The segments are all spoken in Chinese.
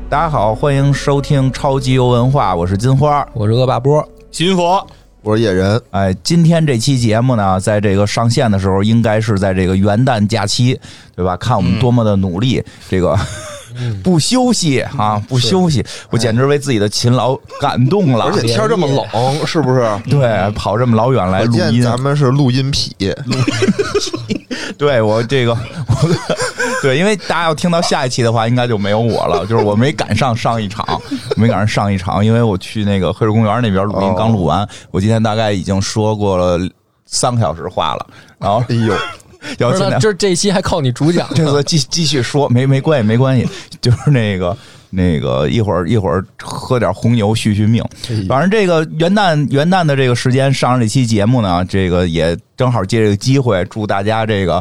大家好，欢迎收听超级游文化，我是金花， 我是恶霸波， 新佛， 我是野人。 哎，今天这期节目呢，在这个上线的时候，应该是在这个元旦假期，对吧？看我们多么的努力，这个不休息啊，不休息，我简直为自己的勤劳感动了。 而且天这么冷，是不是？ 对，跑这么老远来录音， 咱们是录音癖。 对我这个，对，因为大家要听到下一期的话，应该就没有我了。就是我没赶上上一场，因为我去那个黑水公园那边录音，刚录完。我今天大概已经说过了3个小时话了，然后哎呦。 不是，这一期还靠你主讲， 这次继续说，没关系，就是那个一会儿喝点红牛续命。反正这个元旦的这个时间上这期节目呢，这个也正好借这个机会祝大家这个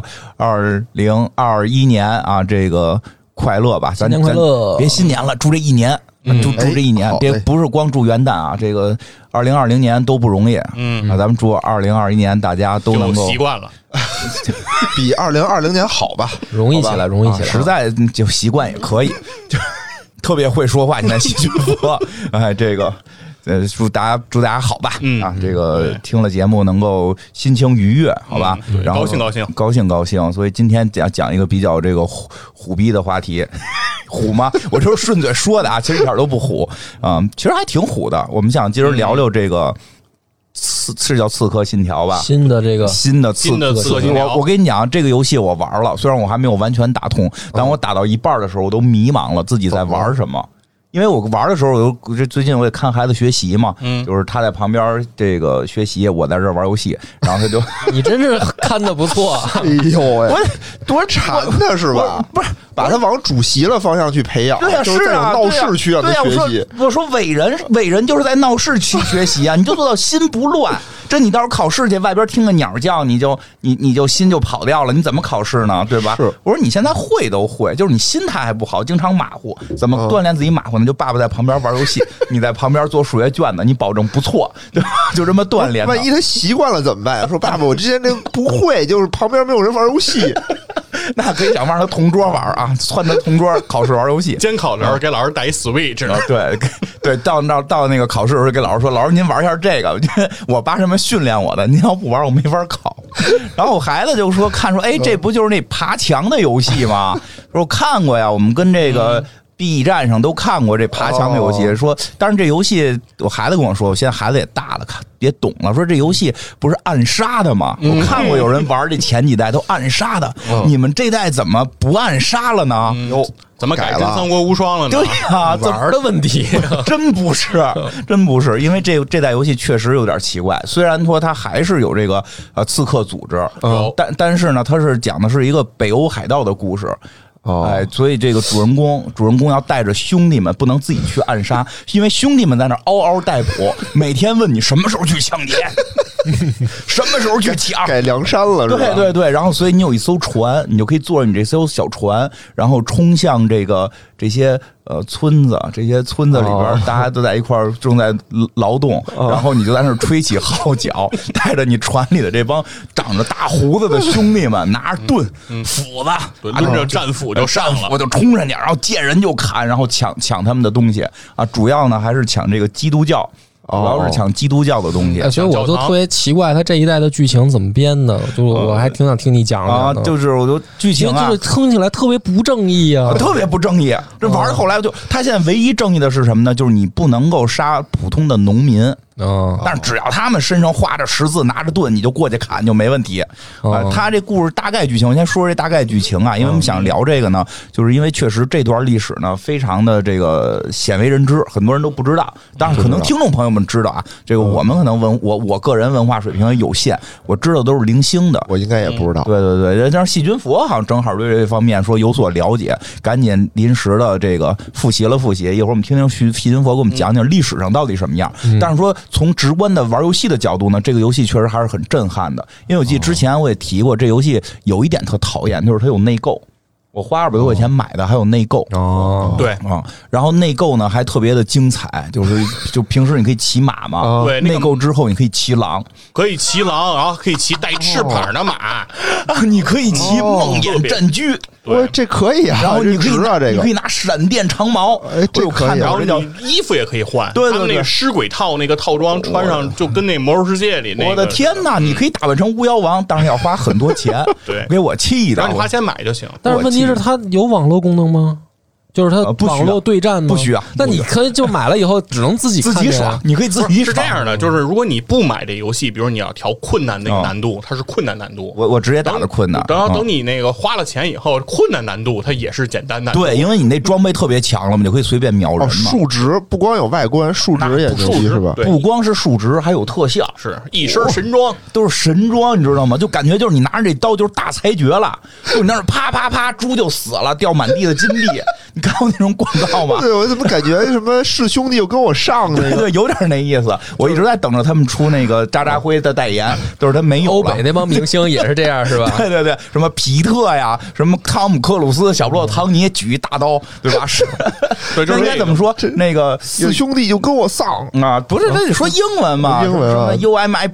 2021年啊，这个快乐吧， 新年快乐， 别新年了，祝这一年。祝这一年，别不是光祝元旦啊！这个2020年都不容易，咱们祝2021年大家都能够习惯了， 比2020年好吧， 容易起来， 实在就习惯也可以，就特别会说话，现在细菌佛，哎，这个。祝大家好吧，这个听了节目能够心情愉悦，好吧，然后高兴，所以今天讲一个比较这个虎逼的话题，虎吗？我就是顺嘴说的啊，其实一点都不虎啊，其实还挺虎的。我们想今儿聊聊这个。是叫刺客信条吧？ 新的刺客信条。 我跟你讲，这个游戏我玩了，虽然我还没有完全打通，但我打到一半的时候，我都迷茫了，自己在玩什么。因为我玩的时候，最近我也看孩子学习嘛，就是他在旁边这个学习，我在这玩游戏，然后他就你真是看的不错， 哎呦喂，多馋的是吧？ 不是把他往主席的方向去培养， 对呀， 就是在闹市区让他学习。 我说伟人就是在闹市区学习啊，你就做到心不乱。这你到时候考试去，外边听个鸟叫，你就心就跑掉了，你怎么考试呢？对吧？ 是， 我说你现在会都会，就是你心态还不好，经常马虎，怎么锻炼自己马虎呢？就爸爸在旁边玩游戏，你在旁边做数学卷子，你保证不错，就这么锻炼。 万一他习惯了怎么办？说爸爸，我之前这不会，就是旁边没有人玩游戏。 那可以想让他同桌玩啊，窜他同桌考试玩游戏。 监考的时候给老师带一 Switch， 对，到那个考试的时候给老师说，老师您玩一下这个，我爸这么训练我的，您要不玩我没法考。然后我孩子就说看说，哎，这不就是那爬墙的游戏吗？说我看过呀，我们跟这个。B 站上都看过这爬墙的游戏，说，但是这游戏我孩子跟我说，我现在孩子也大了，别懂了，说这游戏不是暗杀的吗？我看过有人玩这前几代都暗杀的，你们这代怎么不暗杀了呢？ 怎么改跟三国无双了呢？ 对呀， 玩的问题， 真不是，因为这代游戏确实有点奇怪。虽然说它还是有这个刺客组织，但是呢，它是讲的是一个北欧海盗的故事。哎，所以这个主人公要带着兄弟们，不能自己去暗杀，因为兄弟们在那嗷嗷待哺，每天问你什么时候去抢劫，什么时候去抢， 改梁山了，是吧？ 对，然后所以你有一艘船，你就可以坐着你这艘小船，然后冲向这些村子，这些村子里边大家都在一块儿正在劳动，然后你就在那儿吹起号角，带着你船里的这帮长着大胡子的兄弟们，拿着盾、斧子， 抡着战斧就上了， 我就冲上去，然后见人就砍，然后抢他们的东西啊！主要呢还是抢这个基督教。主要是抢基督教的东西， 所以我都特别奇怪，他这一代的剧情怎么编的？就我还挺想听你讲啊，就是我都剧情啊， 就是听起来特别不正义啊， 特别不正义。这玩后来他现在唯一正义的是什么呢？就是你不能够杀普通的农民。但是只要他们身上画着十字拿着盾，你就过去砍就没问题。他这故事大概剧情，我先说这大概剧情啊，因为我们想聊这个呢，就是因为确实这段历史呢非常的这个鲜为人知，很多人都不知道。当然可能听众朋友们知道啊，这个我们可能我个人文化水平有限，我知道都是零星的， 我应该也不知道。 对，但是细菌佛好像正好对这方面说有所了解，赶紧临时的这个复习，一会儿我们听听细菌佛给我们讲讲历史上到底什么样。但是说从直观的玩游戏的角度呢，这个游戏确实还是很震撼的。因为我记得之前我也提过，这游戏有一点特讨厌，就是它有内购。我花200多块钱买的，还有内购对啊，然后内购呢还特别的精彩，就平时你可以骑马嘛， 对， 内购之后你可以骑狼， 然后可以骑带翅膀的马， 你可以骑梦魇战驹， 这可以啊， 然后你可以这个你可以拿闪电长矛， 这可以。 然后你衣服也可以换， 对， 他们那个尸鬼套那个套装穿上就跟那魔兽世界里那个。 我的天哪！你可以打扮成巫妖王，当然要花很多钱， 对， 给我气的。 然后你花钱买就行。 但是问题是，它有网络功能吗？就是它网络对战吗？ 不需要。 那你可以就买了以后只能自己爽，你可以自己爽。 是这样的，就是如果你不买这游戏，比如你要调困难那个难度，它是困难难度。 我直接打的困难。 等你那个花了钱以后，困难难度它也是简单难度。 对，因为你那装备特别强了嘛，你就可以随便秒人嘛。 数值不光有外观，数值也牛逼是吧？ 不光是数值，还有特效， 是一身神装， 都是神装，你知道吗？就感觉就是你拿着这刀就是大裁决了，就你那啪啪啪，猪就死了，掉满地的金币。你看过那种广告吗？ 对，我怎么感觉什么是兄弟又跟我上那个？ 对，有点那意思。我一直在等着他们出那个渣渣辉的代言，都是他没有。 欧北那帮明星也是这样，是吧？ 对对对，什么皮特呀，什么汤姆克鲁斯、小布洛唐尼举一大刀，对吧？是， 这应该怎么说？那个四兄弟就跟我上啊，不是，那得说英文嘛？ 英文啊 ，You are my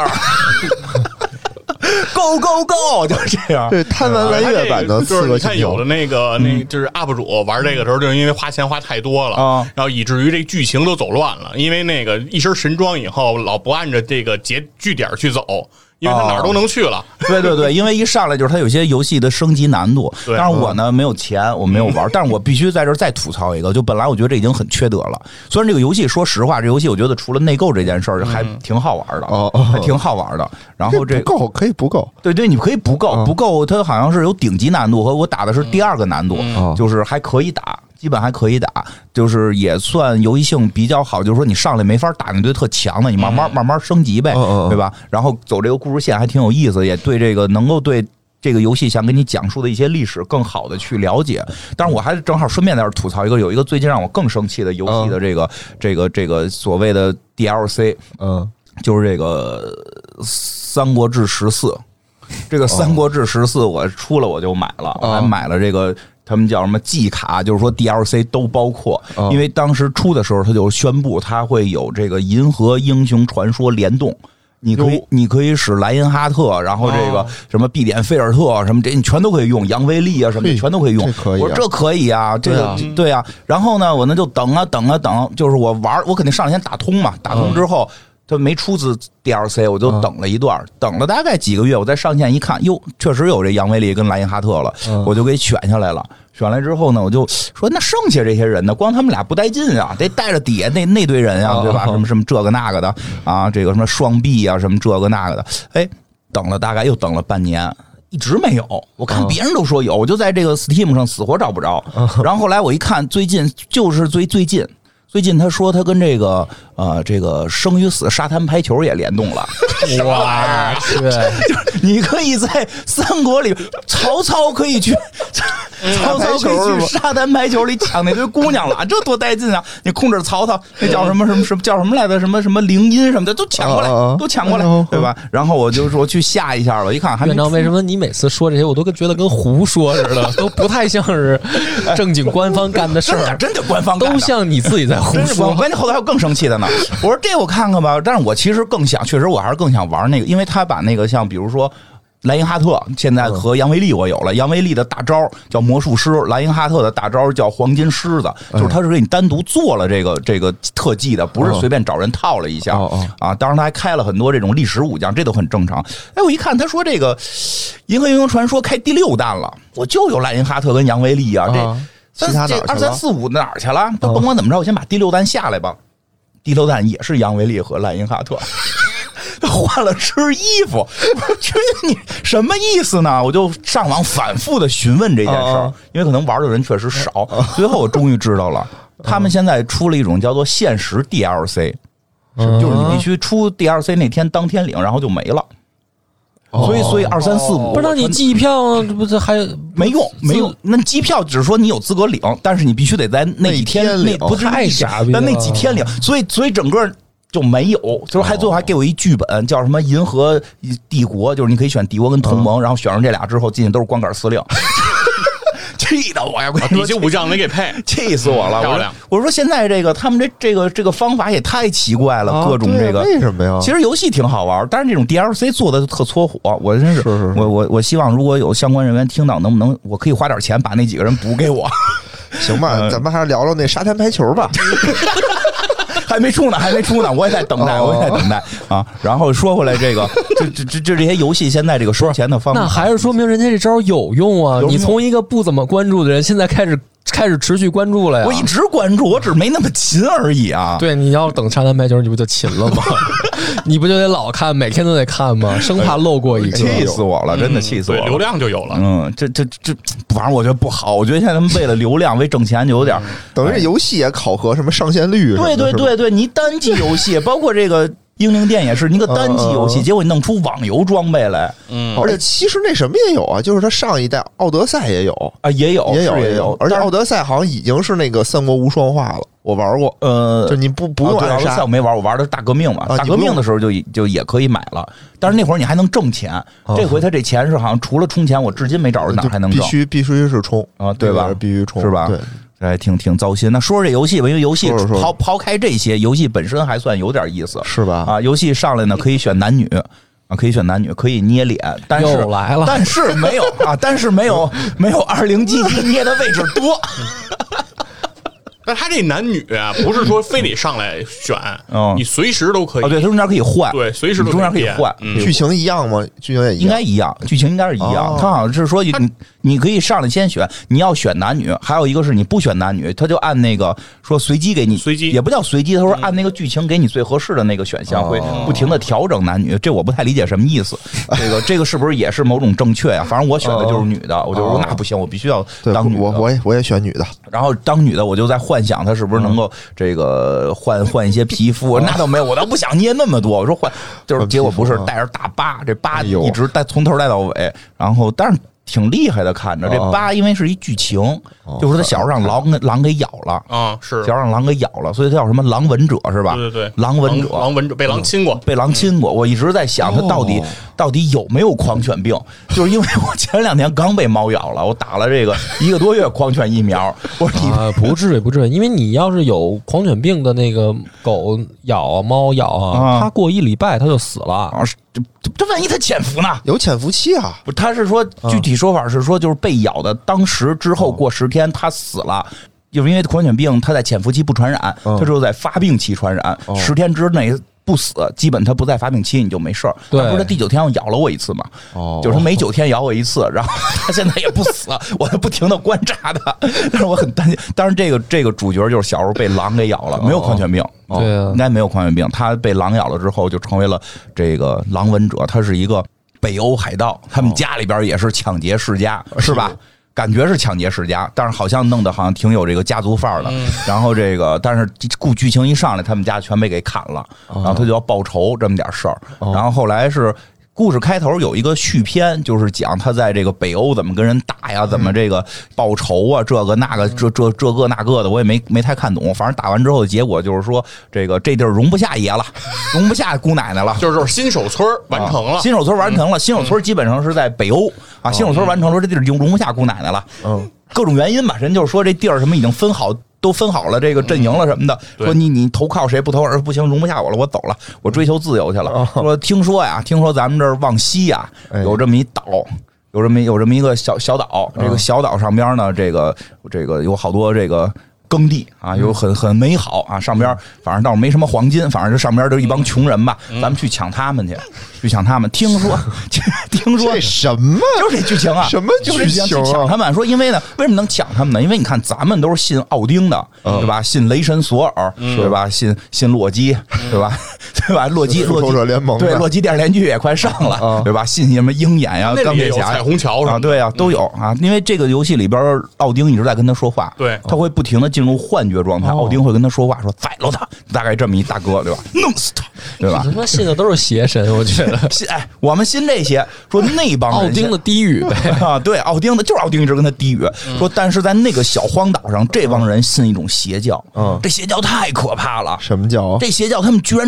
brother。Go go go， 就是这样。 对，贪玩蓝月版的就是你看有的那就是 UP 主玩这个时候，就是因为花钱花太多了啊， 然后以至于这剧情都走乱了。因为那个一身神装以后，老不按着这个据点去走。因为他哪儿都能去了， 对对对，因为一上来就是他有些游戏的升级难度，但是我呢没有钱，我没有玩，但是我必须在这儿再吐槽一个，就本来我觉得这已经很缺德了。虽然这个游戏说实话，这游戏我觉得除了内购这件事儿还挺好玩的，还挺好玩的。然后这不够可以不够， 对对，你可以不够，它好像是有顶级难度和我打的是第二个难度，就是还可以打。基本还可以打，就是也算游戏性比较好。就是说你上来没法打那堆特强的，你慢慢升级呗，对吧？然后走这个故事线还挺有意思，也对这个能够对这个游戏想跟你讲述的一些历史更好的去了解。但是我还是正好顺便在这吐槽一个，有一个最近让我更生气的游戏的这个所谓的 DLC， 就是这个《三国志14》。这个《三国志14》我出了我就买了，我还买了这个。他们叫什么季卡，就是说 DLC 都包括，因为当时出的时候他就宣布他会有这个银河英雄传说联动，你可以使莱因哈特，然后这个什么必点菲尔特什么这你全都可以用，杨威利啊什么全都可以用。我说这可以啊，这个对啊。然后呢，我那就等，就是我玩，我肯定上来先打通嘛，打通之后。他没出自 DLC， 我就等了一段，等了大概几个月，我再上线一看，哟，确实有这杨威利跟莱因哈特了，我就给选下来了。选来之后呢，我就说那剩下这些人呢，光他们俩不带劲啊，得带着底下那堆人啊，对吧？什么这个那个的啊，这个什么双臂啊，什么这个那个的，哎，等了大概又等了半年。一直没有，我看别人都说有，我就在这个 Steam 上死活找不着。然后后来我一看，最近他说他跟这个生与死沙滩排球也联动了。 哇，对， 就是你可以在三国里，曹操可以去沙滩排球里抢那堆姑娘了，这多带劲啊！你控制曹操，那叫什么叫什么来的？什么灵音什么的都抢过来，对吧？然后我就说去下一下吧，一看还没。 院长，为什么你每次说这些，我都觉得跟胡说似的，都不太像是正经官方干的事儿， 真的官方干的， 都像你自己在胡说。 关键后头还有更生气的呢。我说这我看看吧，但是我其实确实我还是更想玩那个，因为他把那个像比如说莱因哈特现在和杨威利我有了，杨威利的大招叫魔术师，莱因哈特的大招叫黄金狮子，就是他是给你单独做了这个特技的，不是随便找人套了一下啊。当然他还开了很多这种历史武将，这都很正常。哎，我一看他说这个银河英雄传说开第6弹了，我就有莱因哈特跟杨威利啊，这2、3、4、5哪儿去了？甭管怎么着，我先把第6弹下来吧。第6弹也是杨威利和莱因哈特。换了身衣服，我觉得你什么意思呢？我就上网反复的询问这件事儿，因为可能玩的人确实少。最后我终于知道了，他们现在出了一种叫做限时 DLC， 就是你必须出 DLC 那天当天领，然后就没了。所以2、3、4、5， 不是？那你机票这不是还没用？那机票只是说你有资格领，但是你必须得在那几天领， 不是太傻逼了， 但那几天领，所以整个。就没有，就是最后还给我一剧本，叫什么银河帝国，就是你可以选帝国跟同盟，然后选上这俩之后进去都是光杆司令。 气得我呀！ 底下武将没给配， 气死我了！ 漂亮！ 我说现在他们这个方法也太奇怪了，各种这个为什么呀？ 其实游戏挺好玩，但是这种 DLC 做的特搓火，我真是我希望如果有相关人员听到，能不能我可以花点钱把那几个人补给我？ 行吧，咱们还是聊聊那沙滩排球吧。 还没出呢，我也在等待，啊。然后说回来，这些游戏现在这个收钱的方法， 那还是说明人家这招有用啊！你从一个不怎么关注的人，现在开始持续关注了呀！ 我一直关注，我只是没那么勤而已啊。 对，你要等沙滩排球，你不就勤了吗？你不就得老看，每天都得看吗？生怕漏过一个。 气死我了，真的气死我了！ 流量就有了。 这，反正我觉得不好。我觉得现在他们为了流量、为挣钱，就有点等于这游戏也考核什么上线率。 对，你单机游戏，包括这个。英灵殿也是一个单机游戏，结果你弄出网游装备来， 而且其实那什么也有啊，就是它上一代奥德赛也有啊，也有， 而且奥德赛好像已经是那个三国无双化了，我玩过，就你不用暗杀， 我没玩，我玩的是大革命嘛，大革命的时候就也可以买了，但是那会儿你还能挣钱，这回他这钱是好像除了充钱，我至今没找着哪还能挣， 必须是充啊，对吧？ 必须充是吧？ 对。 还挺糟心。那说这游戏吧，因为游戏抛开这些，游戏本身还算有点意思， 是吧？ 啊，游戏上来呢可以选男女啊，可以捏脸，但是又来了， 但是没有啊，但是没有20GG捏的位置多。 但他这男女啊，不是说非得上来选，你随时都可以。 对，中间可以换， 对，随时都中间可以换。 剧情一样吗？剧情也应该一样，剧情应该是一样。他好像是说你可以上来先选，你要选男女，还有一个是你不选男女，他就按那个说随机给你， 随机也不叫随机，他说按那个剧情给你最合适的那个选项，会不停的调整男女。这我不太理解什么意思。这个是不是也是某种正确呀？反正我选的就是女的，我就说那不行，我必须要当女的。 我也选女的， 然后当女的我就在幻想她是不是能够这个换一些皮肤，那倒没有，我倒不想捏那么多。我说换，就是结果不是带着大疤，这疤一直从头带到尾，然后但是挺厉害的，看着这疤，因为是一剧情，就是他小时候让狼给咬了啊，是小时候让狼给咬了，所以他叫什么狼吻者是吧？ 对， 狼吻者被狼亲过， 我一直在想他到底有没有狂犬病，就是因为我前2天刚被猫咬了，我打了这个1个多月狂犬疫苗。我说不至于，因为你要是有狂犬病的那个狗咬啊、猫咬啊，它过1礼拜它就死了啊。 这万一它潜伏呢？ 有潜伏期啊！ 不，他是说具体说法是说，就是被咬的当时之后过10天，它死了。就是因为狂犬病，它在潜伏期不传染，它只有在发病期传染。10天之内不死，基本它不在发病期，你就没事儿。 对， 不是他第9天要咬了我一次嘛？就是他每9天咬我一次，然后他现在也不死，我在不停的观察他，但是我很担心。当然，这个主角就是小时候被狼给咬了，没有狂犬病。 对啊， 应该没有狂犬病。他被狼咬了之后，就成为了这个狼吻者。他是一个北欧海盗，他们家里边也是抢劫世家，是吧？感觉是抢劫世家，但是好像弄得好像挺有这个家族范儿的。然后这个，但是剧情一上来，他们家全被给砍了，然后他就要报仇这么点事儿。然后后来是。故事开头有一个续篇，就是讲他在这个北欧怎么跟人打呀，怎么这个报仇啊，这个那个这个那个的，我也没太看懂。反正打完之后的结果就是说，这地儿容不下爷了，容不下姑奶奶了， 就是新手村完成了， 新手村完成了，新手村基本上是在北欧啊，新手村完成了，这地儿已经容不下姑奶奶了，各种原因吧，人就是说这地儿什么已经都分好了这个阵营了什么的，说你投靠谁不投，不行，容不下我了，我走了，我追求自由去了。说听说咱们这儿往西呀有这么一岛，有这么一个小岛，这个小岛上边呢，这个有好多这个耕地啊，有很美好啊，上边反正倒是没什么黄金，反正这上边就一帮穷人吧，咱们去抢他们去抢他们。听说这什么？ 就是这剧情啊， 什么剧情啊？ 去抢他们，说因为呢，为什么能抢他们呢？因为你看咱们都是信奥丁的，对吧？信雷神索尔，对吧？信洛基，对吧？对吧？洛基复仇者联盟， 对，洛基电视连续剧也快上了，对吧？信什么鹰眼呀、钢铁侠、 彩虹桥啊，对啊，都有啊。因为这个游戏里边，奥丁一直在跟他说话， 对， 他会不停的进入幻觉状态，奥丁会跟他说话，说宰了他，大概这么一大哥，对吧？弄死他，对吧？ 他妈信的都是邪神，我觉得。 我们信这些，说那帮人奥丁的低语呗啊，对，奥丁的就是奥丁一直跟他低语，说但是在那个小荒岛上，这帮人信一种邪教，这邪教太可怕了。 什么教？ 这邪教他们居然只信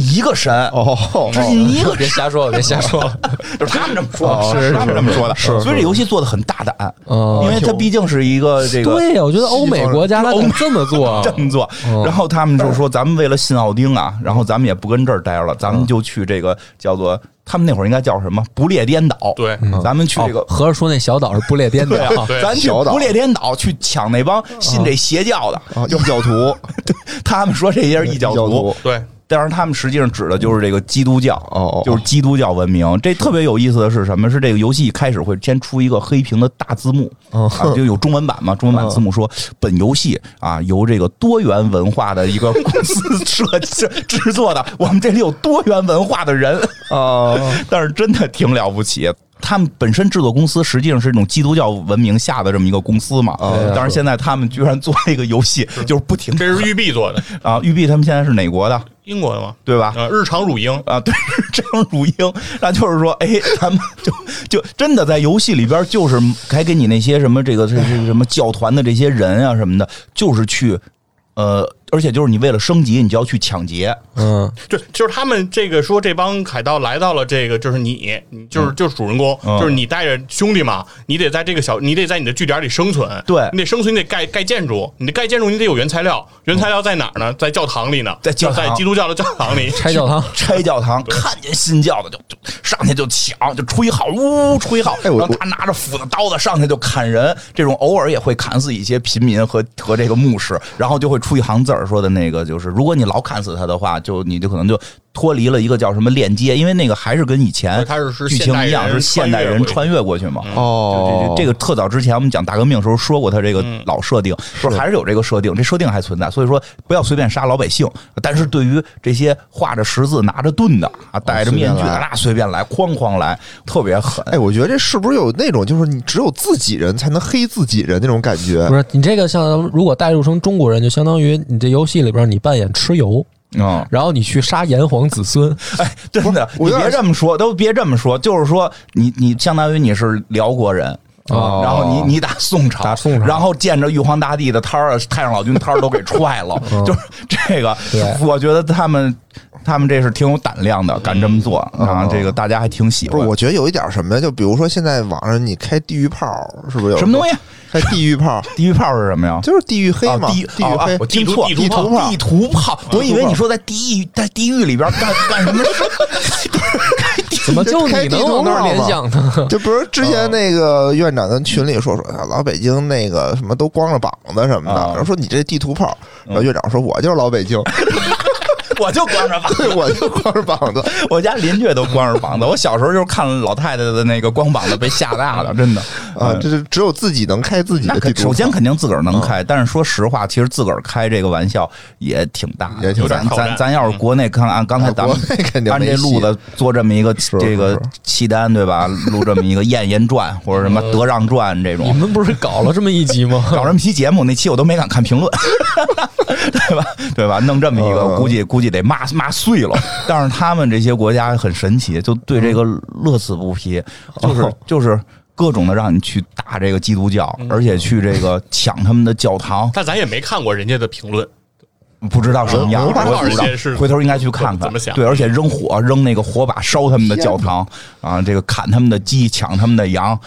一个神只信一个神， 别瞎说，别瞎说， 就是他们这么说，是他们这么说的。所以这游戏做的很大胆，因为它毕竟是一个这个。 对呀，我觉得欧美国家他敢这么做， 这么做。然后他们就说，咱们为了信奥丁啊，然后咱们也不跟这儿待着了，咱们就去这个叫做。他们那会儿应该叫什么？不列颠岛。 对， 咱们去这个。 合着说那小岛是不列颠岛， 咱去不列颠岛去抢那帮信这邪教的异教徒。 他们说这些是异教徒。 对。 但是他们实际上指的就是这个基督教，就是基督教文明。这特别有意思的是什么？是这个游戏一开始会先出一个黑屏的大字幕，就有中文版嘛？中文版字幕说，本游戏啊由这个多元文化的一个公司制作的，我们这里有多元文化的人但是真的挺了不起。他们本身制作公司实际上是这种基督教文明下的这么一个公司嘛，但是现在他们居然做了一个游戏，就是不停。 这是育碧做的啊，育碧他们现在是哪国的？ 英国的吗？ 对吧？ 日常乳鹰啊，对，日常乳鹰。那就是说，哎，咱们就真的在游戏里边，就是还给你那些什么这个什么教团的这些人啊什么的，就是去而且就是你为了升级，你就要去抢劫。 就是他们这个说这帮海盗来到了这个，就是你就是主人公，就是你带着兄弟嘛，你得在这个你得在你的据点里生存， 对， 你得生存，你得盖建筑，你得盖建筑，你得有原材料，原材料在哪儿呢？在教堂里呢，在基督教的教堂里拆教堂， 看见信教的就上去就抢，就吹号，吹号，然后他拿着斧子刀子上去就砍人，这种偶尔也会砍死一些平民和这个牧师，然后就会出一行字儿说的那个就是，如果你老砍死他的话，你就可能就脱离了一个叫什么链接，因为那个还是跟以前剧情一样，是现代人穿越过去嘛。这个特早之前我们讲大革命的时候说过，他这个老设定，说还是有这个设定，这设定还存在，所以说不要随便杀老百姓。但是对于这些画着十字、拿着盾的啊，戴着面具的，那随便来，哐来，特别狠。 哎，我觉得这是不是有那种就是你只有自己人才能黑自己人那种感觉？ 不是，你这个像如果代入成中国人，就相当于你这游戏里边你扮演蚩尤。然后你去杀炎黄子孙， 哎，真的，你别这么说，都别这么说，就是说你相当于你是辽国人，然后你打宋朝，然后见着玉皇大帝的摊儿、太上老君摊儿都给踹了，就是这个，我觉得他们这是挺有胆量的，敢这么做啊！这个大家还挺喜欢。 不是，我觉得有一点什么呀？就比如说现在网上你开地狱炮，是不是有什么东西？ 开地狱炮？ 地狱炮是什么呀？ 就是地狱黑嘛。地狱黑， 我听错，地图炮。我以为你说在地狱里边干什么事？ 怎么就你能往那儿联想呢？ 就不是之前那个院长跟群里说老北京那个什么都光着膀子什么的，然后说你这地图炮，然后院长说我就是老北京。 我就光着膀子， 我就光着膀子， 我家邻居都光着膀子。我小时候就是看老太太的那个光膀子被吓大的，真的啊！这是只有自己能开自己的地图。 首先肯定自个儿能开，但是说实话，其实自个儿开这个玩笑也挺大的。咱要是国内看按刚才咱们按这路子做这么一个这个契丹对吧？录这么一个燕言传或者什么德让传这种， 你们不是搞了这么一集吗？ 搞这么期节目，那期我都没敢看评论，对吧？弄这么一个，估计得骂碎了。但是他们这些国家很神奇，就对这个乐此不疲，就是各种的让你去打这个基督教，而且去这个抢他们的教堂。 但咱也没看过人家的评论。 不知道什么样，回头应该去看看。对，而且扔那个火把烧他们的教堂啊，这个砍他们的鸡，抢他们的羊。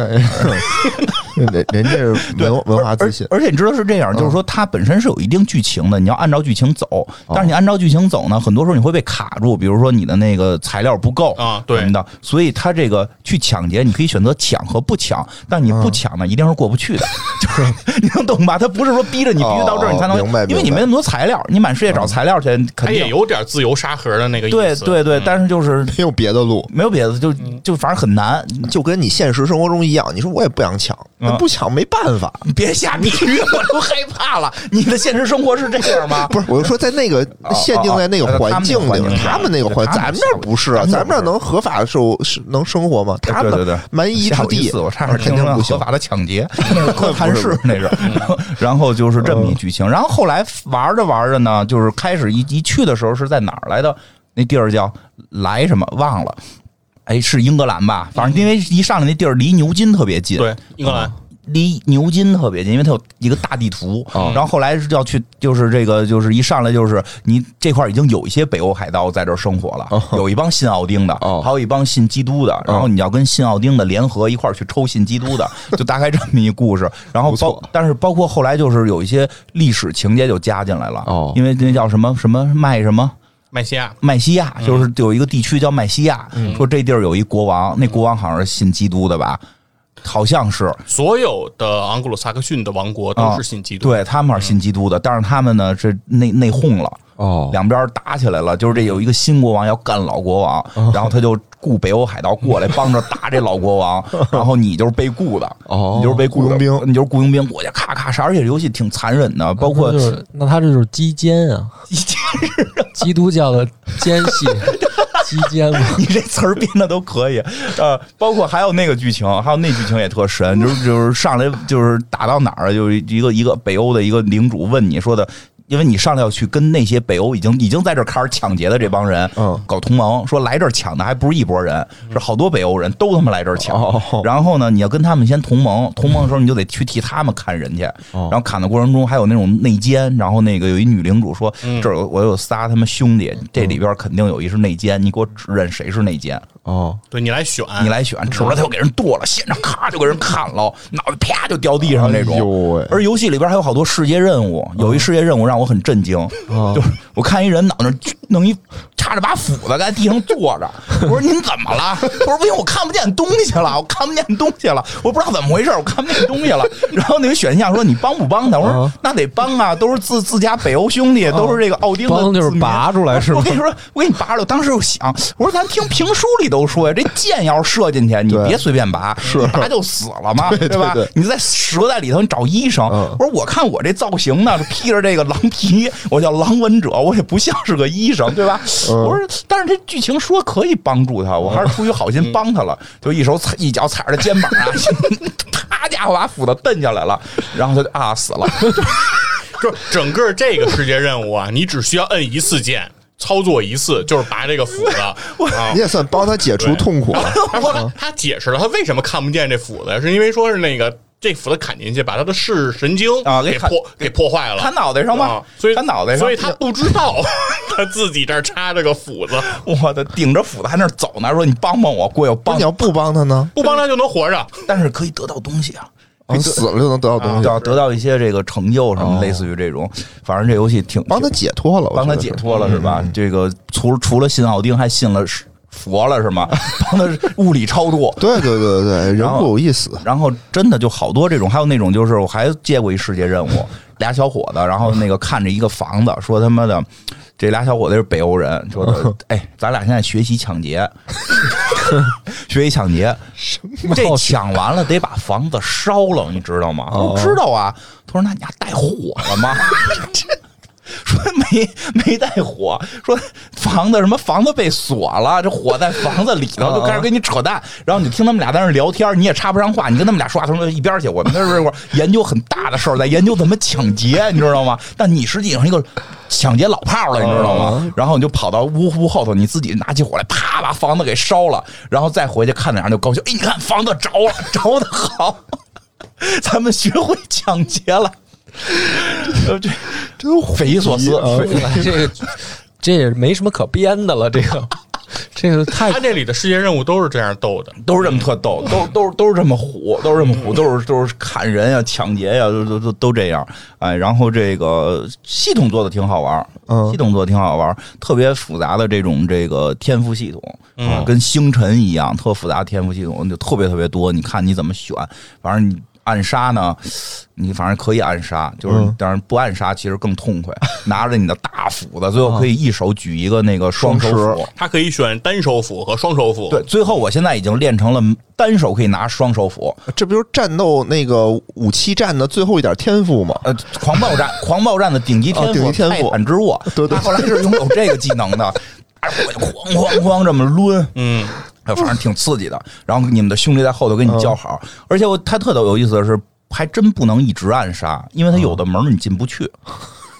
人家是文化自信， 而且你知道是这样，就是说它本身是有一定剧情的，你要按照剧情走。但是你按照剧情走呢，很多时候你会被卡住，比如说你的那个材料不够啊，对什么的。所以它这个去抢劫，你可以选择抢和不抢，但你不抢呢，一定是过不去的。就是你能懂吧？它不是说逼着你必须到这儿你才能，因为你没那么多材料。你满世界找材料去，肯定也有点自由沙盒的那个意思。 对，但是就是没有别的路， 没有别的，就反正很难， 就跟你现实生活中一样。你说我也不想抢，不抢没办法。 你别瞎比喻，我都害怕了。你的现实生活是这样吗？ 不是，我就说在那个限定在那个环境里，他们那个环，咱们这不是啊，咱们这能合法是能生活吗？他们蛮夷之地， 我差点听成合法的抢劫，哥谭市那是。然后就是这么一剧情，然后后来玩着呢。就是开始一去的时候是在哪儿来的？那地儿叫莱什么忘了？哎，是英格兰吧？反正因为一上来那地儿离牛津特别近。 对，英格兰离牛津特别近，因为它有一个大地图。然后后来要去，就是这个，就是一上来就是你这块已经有一些北欧海盗在这儿生活了，有一帮信奥丁的，还有一帮信基督的。然后你要跟信奥丁的联合一块儿去抽信基督的，就大概这么一故事。然后但是包括后来就是有一些历史情节就加进来了，因为那叫什么麦西亚，就是有一个地区叫麦西亚，说这地儿有一国王，那国王好像是信基督的吧。好像是所有的盎格鲁撒克逊的王国都是信基督， 对，他们是信基督的，但是他们呢是内讧了，两边打起来了，就是这有一个新国王要干老国王，然后他就雇北欧海盗过来帮着打这老国王，然后你就是被雇的，你就是被雇佣兵，你就是雇佣兵过去咔咔杀，而且游戏挺残忍的，包括那他这就是基奸啊，基督教的奸细。基奸嘛， 你这词儿编的都可以，包括还有那个剧情，还有那剧情也特神，就是上来就是打到哪儿，就是一个北欧的一个领主问你说的。因为你上来要去跟那些北欧已经在这开始抢劫的这帮人搞同盟，说来这儿抢的还不是一拨人，是好多北欧人都他妈来这儿抢。然后呢，你要跟他们先同盟的时候，你就得去替他们砍人去。然后砍的过程中还有那种内奸，然后那个有一女领主说，这儿我有仨他们兄弟，这里边肯定有一是内奸，你给我指认谁是内奸。 对，你来选， 指出来他就给人剁了，现场咔就给人砍了，脑袋啪就掉地上那种。而游戏里边还有好多世界任务，有一世界任务让我很震惊，就是我看一人脑袋弄一插着把斧子在地上坐着，我说您怎么了？我说因为我看不见东西了，我不知道怎么回事，我看不见东西了。然后那个选项说你帮不帮他？我说那得帮啊，都是自家北欧兄弟，都是这个奥丁的， 帮就是拔出来是吧？ 我跟你说，我给你拔出来。当时我想，我说咱听评书里都说呀，这箭要是射进去，你别随便拔，你拔就死了嘛，对吧？你在折在里头，你找医生。我说我看我这造型呢，披着这个狼皮，我叫狼纹者，我也不像是个医生，对吧？我说，但是这剧情说可以帮助他，我还是出于好心帮他了，就一脚踩着肩膀啊，啪家伙把斧子蹬下来了，然后他就死了。 就整个这个世界任务啊，你只需要摁一次键。操作一次就是拔这个斧子， 你也算帮他解除痛苦了。 然后他解释了他为什么看不见这斧子，是因为说是那个这斧子砍进去，把他的视神经给破坏了， 砍脑袋上吗？ 所以砍脑袋上， 所以他不知道他自己这儿插着个斧子， 我的顶着斧子还那走呢，说你帮帮我，过要帮。 你要不帮他呢？ 不帮他就能活着， 但是可以得到东西啊。 死了就能得到东西， 得到一些这个成就什么，类似于这种。反正这游戏挺帮他解脱了， 帮他解脱了是吧？这个除了信奥丁，还信了佛了是吗？帮他物理超度。 对，人不有意思。 然后真的就好多这种，还有那种就是我还接过一世界任务，俩小伙子，然后那个看着一个房子，说他妈的。这俩小伙子是北欧人，说的，咱俩现在学习抢劫，学习抢劫，这抢完了得把房子烧了，你知道吗？我知道啊。他说：“那你家带火了吗？”说没带火，说房子被锁了，这火在房子里头，就开始跟你扯淡。然后你听他们俩在那聊天，你也插不上话，你跟他们俩说话，他说一边去，我们那是研究很大的事儿，在研究怎么抢劫，你知道吗？但你实际上是一个抢劫老炮了，你知道吗？然后你就跑到屋后头，你自己拿起火来，啪把房子给烧了，然后再回去看那样就高兴，你看房子着了，着得好，咱们学会抢劫了。这真匪夷所思， 这也没什么可编的了。这个太， 他这里的世界任务都是这样逗的， 都是这么特逗，都是这么虎，都是砍人呀、抢劫呀，都这样。然后这个系统做的挺好玩，特别复杂的这个天赋系统，跟星辰一样，特复杂的天赋系统就特别多。你看你怎么选，反正你。暗杀呢，你反正可以暗杀，就是当然不暗杀其实更痛快。拿着你的大斧子，最后可以一手举一个那个双手斧， 他可以选单手斧和双手斧。 对，最后我现在已经练成了单手可以拿双手斧。 这不就是战斗那个武器战的最后一点天赋吗？ 狂暴战的顶级天赋，泰坦之握。 对， 他后来是拥有这个技能的，哐这么抡，反正挺刺激的。然后你们的兄弟在后头跟你叫好，而且他特有意思的是，还真不能一直暗杀，因为他有的门你进不去。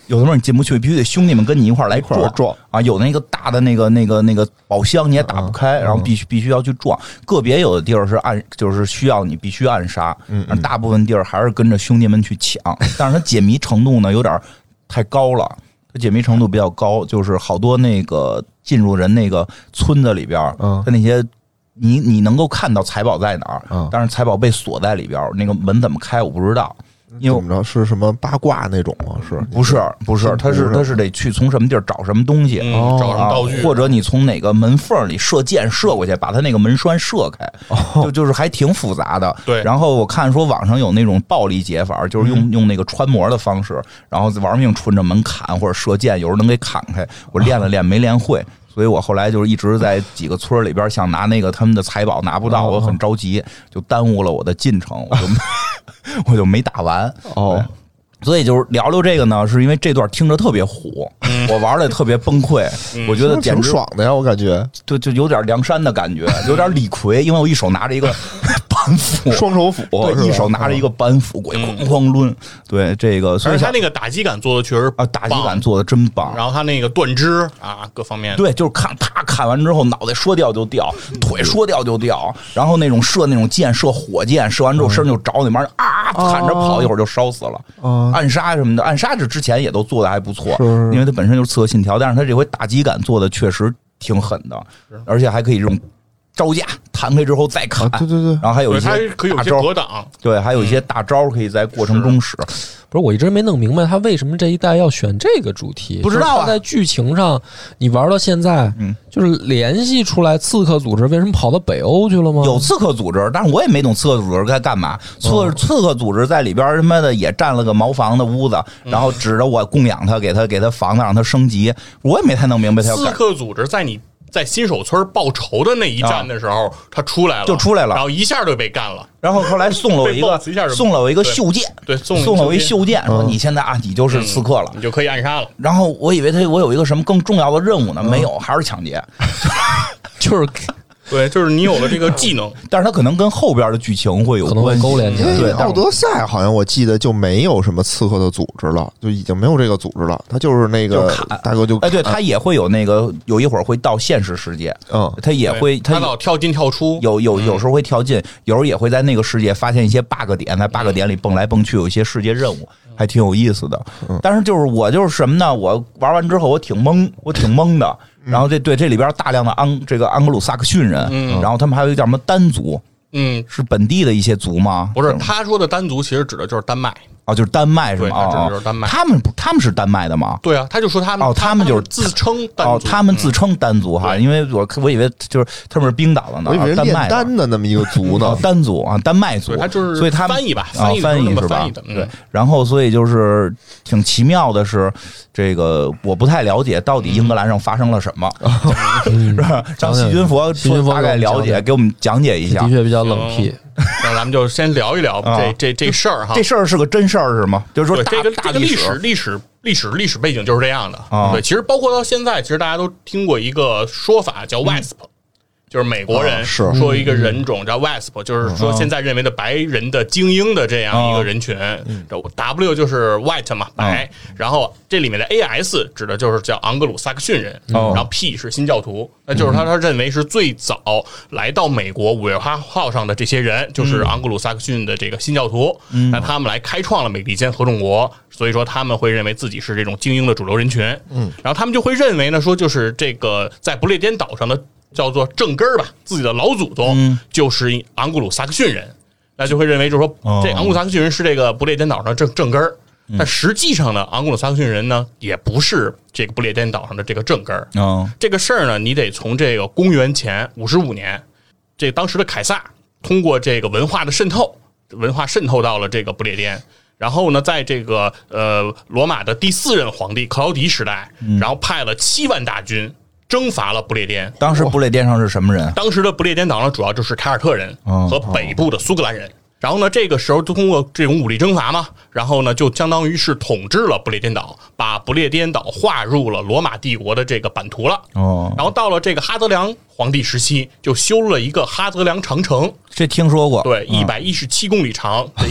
有的时候你进不去，必须得兄弟们跟你一块儿来撞啊。有那个大的那个宝箱你也打不开，然后必须要去撞。个别有的地儿是就是需要你必须暗杀，大部分地儿还是跟着兄弟们去抢。但是它解谜程度呢有点太高了，它解谜程度比较高，就是好多那个进入人那个村子里边，它那些。你能够看到财宝在哪儿，但是财宝被锁在里边，那个门怎么开我不知道。因为怎么着是什么八卦那种吗？ 不是？他是得去从什么地儿找什么东西， 找什么道具， 或者你从哪个门缝里射箭射过去，把他那个门栓射开，就是还挺复杂的。 对。 然后我看说网上有那种暴力解法，就是用那个穿模的方式，然后玩命冲着门砍或者射箭，有时候能给砍开。我练了练没练会。所以我后来就是一直在几个村里边想拿那个他们的财宝拿不到，我很着急，就耽误了我的进程，我就没打完。所以就是聊聊这个呢，是因为这段听着特别虎，我玩的也特别崩溃，我觉得简直挺爽的呀，我感觉就有点梁山的感觉，有点李逵，因为我一手拿着一个板斧， 双手斧， 对，一手拿着一个板斧，咣咣抡，对这个，所以他那个打击感做的确实打击感做的真棒， 然后他那个断肢啊，各方面对，就是砍完之后脑袋说掉就掉，腿说掉就掉，然后那种射那种箭，射火箭，射完之后身上就着那帮人喊着跑，一会儿就烧死了。暗杀什么的，暗杀这之前也都做的还不错，因为它本身就是刺客信条，但是它这回打击感做的确实挺狠的，而且还可以这种招架弹开之后再砍， 对， 然后还有一些大招格挡， 对，还有一些大招可以在过程中使。 不是，我一直没弄明白他为什么这一代要选这个主题， 不知道啊。 在剧情上，你玩到现在，就是联系出来刺客组织为什么跑到北欧去了吗？ 有刺客组织，但是我也没懂刺客组织该干嘛。刺客组织在里边他妈的也占了个茅房的屋子，然后指着我供养他，给他房子让他升级，我也没太弄明白他要干。 刺客组织在新手村报仇的那一战的时候，他出来了，然后一下就被干了。 然后后来送了我一个袖剑， 对， 送了我一袖剑，说你现在你就是刺客了， 你就可以暗杀了。 然后我以为我有一个什么更重要的任务呢，没有，还是抢劫， 就是。 对，就是你有了这个技能， 但是它可能跟后边的剧情会有关系，勾连起来。 对，奥德赛好像我记得就没有什么刺客的组织了，就已经没有这个组织了。他就是那个大哥就对，他也会有那个，有一会儿会到现实世界，他也会他老跳进跳出， 有时候会跳进，有时候也会在那个世界发现一些 bug 点，在 bug 点里蹦来蹦去，有一些世界任务还挺有意思的。但是我就是什么呢？我玩完之后我挺懵的。然后这里边大量的这个安格鲁萨克逊人，然后他们还有一个叫什么丹族，是本地的一些族吗？ 不是，他说的丹族其实指的就是丹麦。 就是丹麦是吗？ 对，指的就是丹麦。 他们是丹麦的吗？ 对啊，他就说他们就是自称丹族。 他们自称丹族哈，因为我以为就是他们是冰岛的呢， 我以为炼丹的那么一个族呢， 丹族啊，丹麦族。 他就是， 所以他翻译吧， 翻译是吧？ 对。 然后所以就是挺奇妙的是，这个我不太了解到底英格兰上发生了什么，是吧？让细菌佛大概了解，给我们讲解一下。 的确比较冷僻。 那咱们就先聊一聊这事儿哈。 这事儿是个真事儿是吗？就是说这个历史背景就是这样的。对，其实包括到现在，其实大家都听过一个说法叫 WASP。就是美国人说一个人种叫 WASP， 就是说现在认为的白人的精英的这样一个人群。W 就是 white 嘛，白。然后这里面的 AS 指的就是叫昂格鲁萨克逊人，然后 P 是新教徒，那就是他认为是最早来到美国5月8号上的这些人，就是昂格鲁萨克逊的这个新教徒。那他们来开创了美利坚合众国，所以说他们会认为自己是这种精英的主流人群。然后他们就会认为呢，说就是这个在不列颠岛上的叫做正根儿吧，自己的老祖宗就是昂古鲁萨克逊人，那就会认为就是说这昂古鲁萨克逊人是这个不列颠岛上的正根儿。但实际上呢，昂古鲁萨克逊人呢也不是这个不列颠岛上的这个正根儿。这个事儿呢，你得从这个公元前55年，这当时的凯撒通过这个文化渗透到了这个不列颠。然后呢，在这个罗马的第4任皇帝克劳迪时代，然后派了7万大军。征伐了不列颠。 当时不列颠上是什么人？ 当时的不列颠岛上主要就是凯尔特人和北部的苏格兰人。然后呢，这个时候就通过这种武力征伐嘛，然后呢，就相当于是统治了不列颠岛，把不列颠岛划入了罗马帝国的这个版图了。然后到了这个哈德良皇帝时期，就修了一个哈德良长城。 这听说过？ 对，117公里长的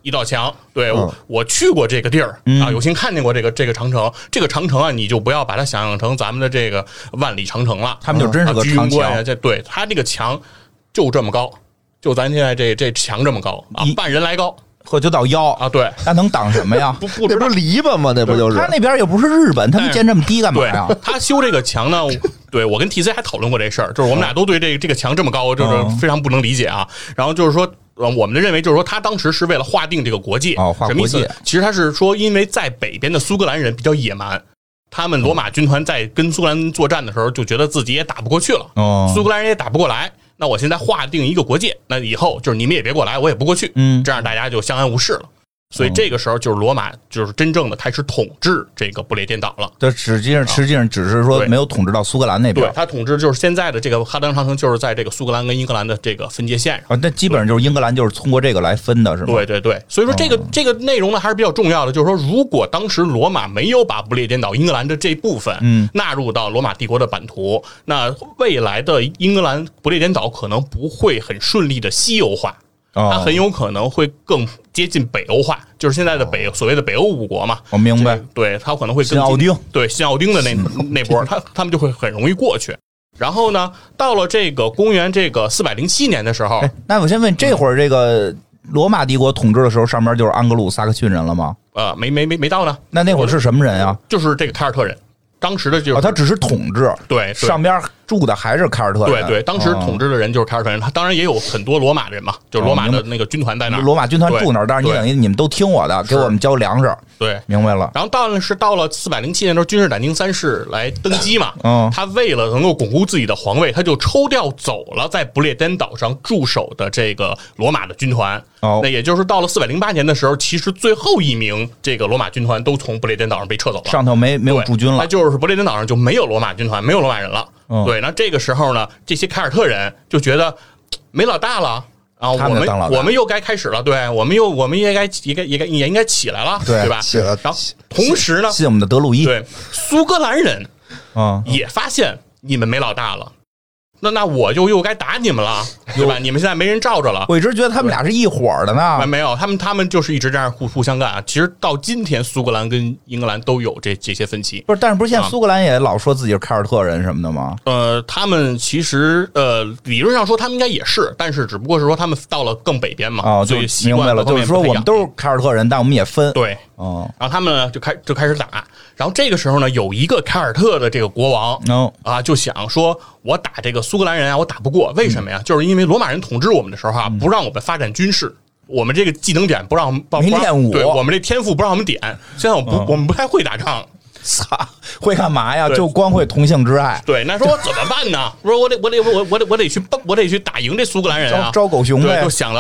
一道墙。对，我去过这个地儿啊，有幸看见过这个长城。这个长城啊，你就不要把它想象成咱们的这个万里长城了， 他们就真是个长墙。 对，它这个墙就这么高，就咱现在这墙这么高啊，半人来高。 或就到腰啊，对， 那能挡什么呀？ 不那不是篱笆吗？那不就是？ 他那边又不是日本，他们建这么低干嘛呀？ 他修这个墙呢，对我跟 TC 还讨论过这事儿，就是我们俩都对这个墙这么高，就是非常不能理解啊。然后就是说，我们的认为就是说，他当时是为了划定这个国界， 什么意思？ 其实他是说，因为在北边的苏格兰人比较野蛮。他们罗马军团在跟苏格兰作战的时候，就觉得自己也打不过去了，苏格兰人也打不过来。那我现在划定一个国界，那以后就是你们也别过来，我也不过去，这样大家就相安无事了。所以这个时候就是罗马就是真正的开始统治这个不列颠岛了。 这实际上只是说没有统治到苏格兰那边。 对，他统治就是现在的这个哈德良长城，就是在这个苏格兰跟英格兰的这个分界线上。 那基本上就是英格兰就是通过这个来分的，是吗？ 对对对。所以说这个内容呢还是比较重要的，就是说如果当时罗马没有把不列颠岛英格兰的这部分纳入到罗马帝国的版图，那未来的英格兰不列颠岛可能不会很顺利的西欧化。它很有可能会更接近北欧化，就是现在的所谓的北欧五国嘛。 我明白， 对，它可能会更新奥丁， 对新奥丁的那波，他们就会很容易过去。然后呢，到了这个公元这个407年的时候， 那我先问，这会儿这个罗马帝国统治的时候，上面就是安格鲁撒克逊人了吗？ 没到呢。 那会儿是什么人啊？ 就是这个凯尔特人。当时的就是他只是统治， 对， 上边住的还是凯尔特人。 对，当时统治的人就是凯尔特人，他当然也有很多罗马人嘛，就是罗马的那个军团在那儿。 罗马军团住那儿，但是你等于你们都听我的，给我们交粮食。 对， 明白了。 然后到了407年的时候，君士坦丁3世来登基嘛，他为了能够巩固自己的皇位，他就抽调走了在不列颠岛上驻守的这个罗马的军团。那也就是到了408年的时候，其实最后一名这个罗马军团都从不列颠岛上被撤走了， 上头没有驻军了， 那就是不列颠岛上就没有罗马军团，没有罗马人了。对，那这个时候呢，这些凯尔特人就觉得没老大了。啊，我们又该开始了，对，我们也应该起来了，对吧？ 起来。 然后同时呢， 信我们的德鲁伊， 对，苏格兰人也发现你们没老大了。那我就又该打你们了，对吧？你们现在没人罩着了。 我一直觉得他们俩是一伙的呢。 没有，他们就是一直这样互相干啊。其实到今天，苏格兰跟英格兰都有这些分歧。 不是，但是不是现在苏格兰也老说自己是凯尔特人什么的吗？ 他们其实理论上说他们应该也是，但是只不过是说他们到了更北边嘛。 就明白了，就是说我们都是凯尔特人，但我们也分。 对。然后他们呢就开始打，然后这个时候呢，有一个凯尔特的这个国王就想说，我打这个苏格兰人啊，我打不过，为什么呀？就是因为罗马人统治我们的时候啊，不让我们发展军事，我们这个技能点不让我们没练武， 对我们这天赋不让我们点，现在我们不太会打仗。 操，会干嘛呀？就光会同性之爱。 对，那说我怎么办呢？我说我得去打赢这苏格兰人啊， 招狗熊呗。 就想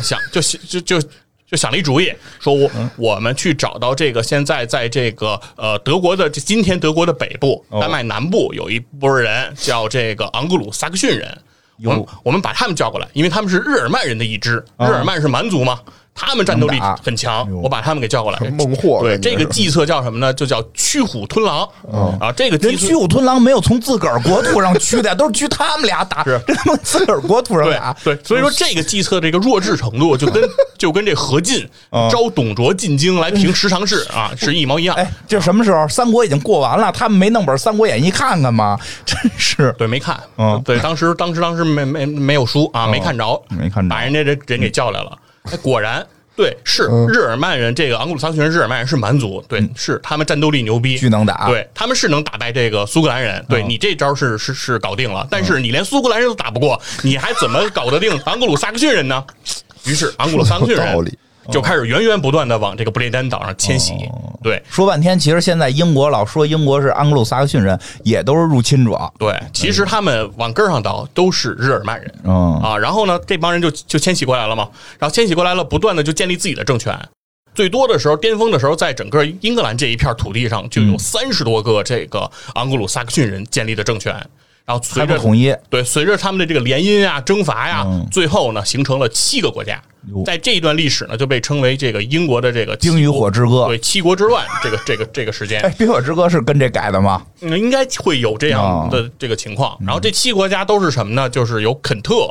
了一主意，说我们去找到这个现在在这个德国的今天德国的北部，丹麦南部有一波人叫这个昂格鲁撒克逊人，我们把他们叫过来，因为他们是日耳曼人的一支，日耳曼是蛮族嘛。他们战斗力很强，我把他们给叫过来。 孟获， 对，这个计策叫什么呢？就叫驱虎吞狼这个人驱虎吞狼没有从自个儿国土上驱的，都是驱他们俩打，这他妈自个儿国土上打。 对，所以说这个计策这个弱智程度，就跟这何进招董卓进京来平十常侍是一毛一样。 哎，这什么时候？三国已经过完了，他们没弄本《三国演义》看看吗？真是， 对，没看。对，当时没有书啊，没看着，把人家这人给叫来了。果然，对，是日耳曼人，这个昂格鲁撒克逊人，日耳曼人是蛮族，对，是他们战斗力牛逼， 巨能打， 对，他们是能打败这个苏格兰人，对你这招是搞定了，但是你连苏格兰人都打不过，你还怎么搞得定昂格鲁撒克逊人呢？于是昂格鲁撒克逊人就开始源源不断的往这个不列颠岛上迁徙。对， 说半天，其实现在英国老说英国是安格鲁撒克逊人，也都是入侵者。 对，其实他们往根上倒都是日耳曼人。然后呢，这帮人就迁徙过来了嘛，然后迁徙过来了，不断的就建立自己的政权。最多的时候，巅峰的时候，在整个英格兰这一片土地上，就有30多个这个昂格鲁撒克逊人建立的政权。然后随着统一， 对，随着他们的这个联姻啊、征伐呀，最后呢，形成了7个国家。在这一段历史呢，就被称为这个英国的这个冰与火之歌， 对，7国之乱这个时间。 冰与火之歌是跟这改的吗？ 应该会有这样的这个情况。然后这7个国家都是什么呢？就是有肯特、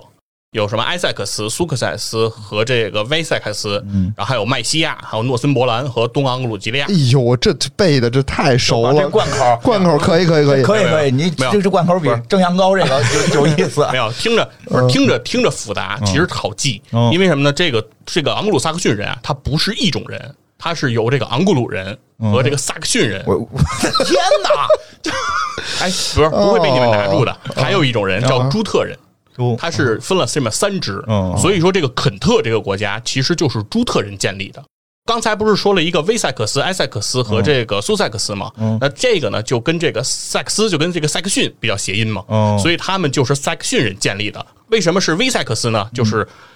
有什么埃塞克斯、苏克塞斯和这个威塞克斯，然后还有麦西亚，还有诺森伯兰和东昂格鲁吉利亚。 哎呦，这背的这太熟了， 这贯口可以， 你这贯口比蒸羊羔这个有意思。 没有，听着复杂，其实好记，因为什么呢？这个昂格鲁萨克逊人啊，他不是一种人，他是由这个昂古鲁人和这个萨克逊人。 天哪！ 哎，不会被你们拿住的。还有一种人叫朱特人。它是分了这么3支，所以说这个肯特这个国家其实就是朱特人建立的。刚才不是说了一个威塞克斯、埃塞克斯和这个苏塞克斯吗？那这个呢就跟这个塞克斯就跟这个塞克逊比较谐音嘛，所以他们就是塞克逊人建立的。为什么是威塞克斯呢？就是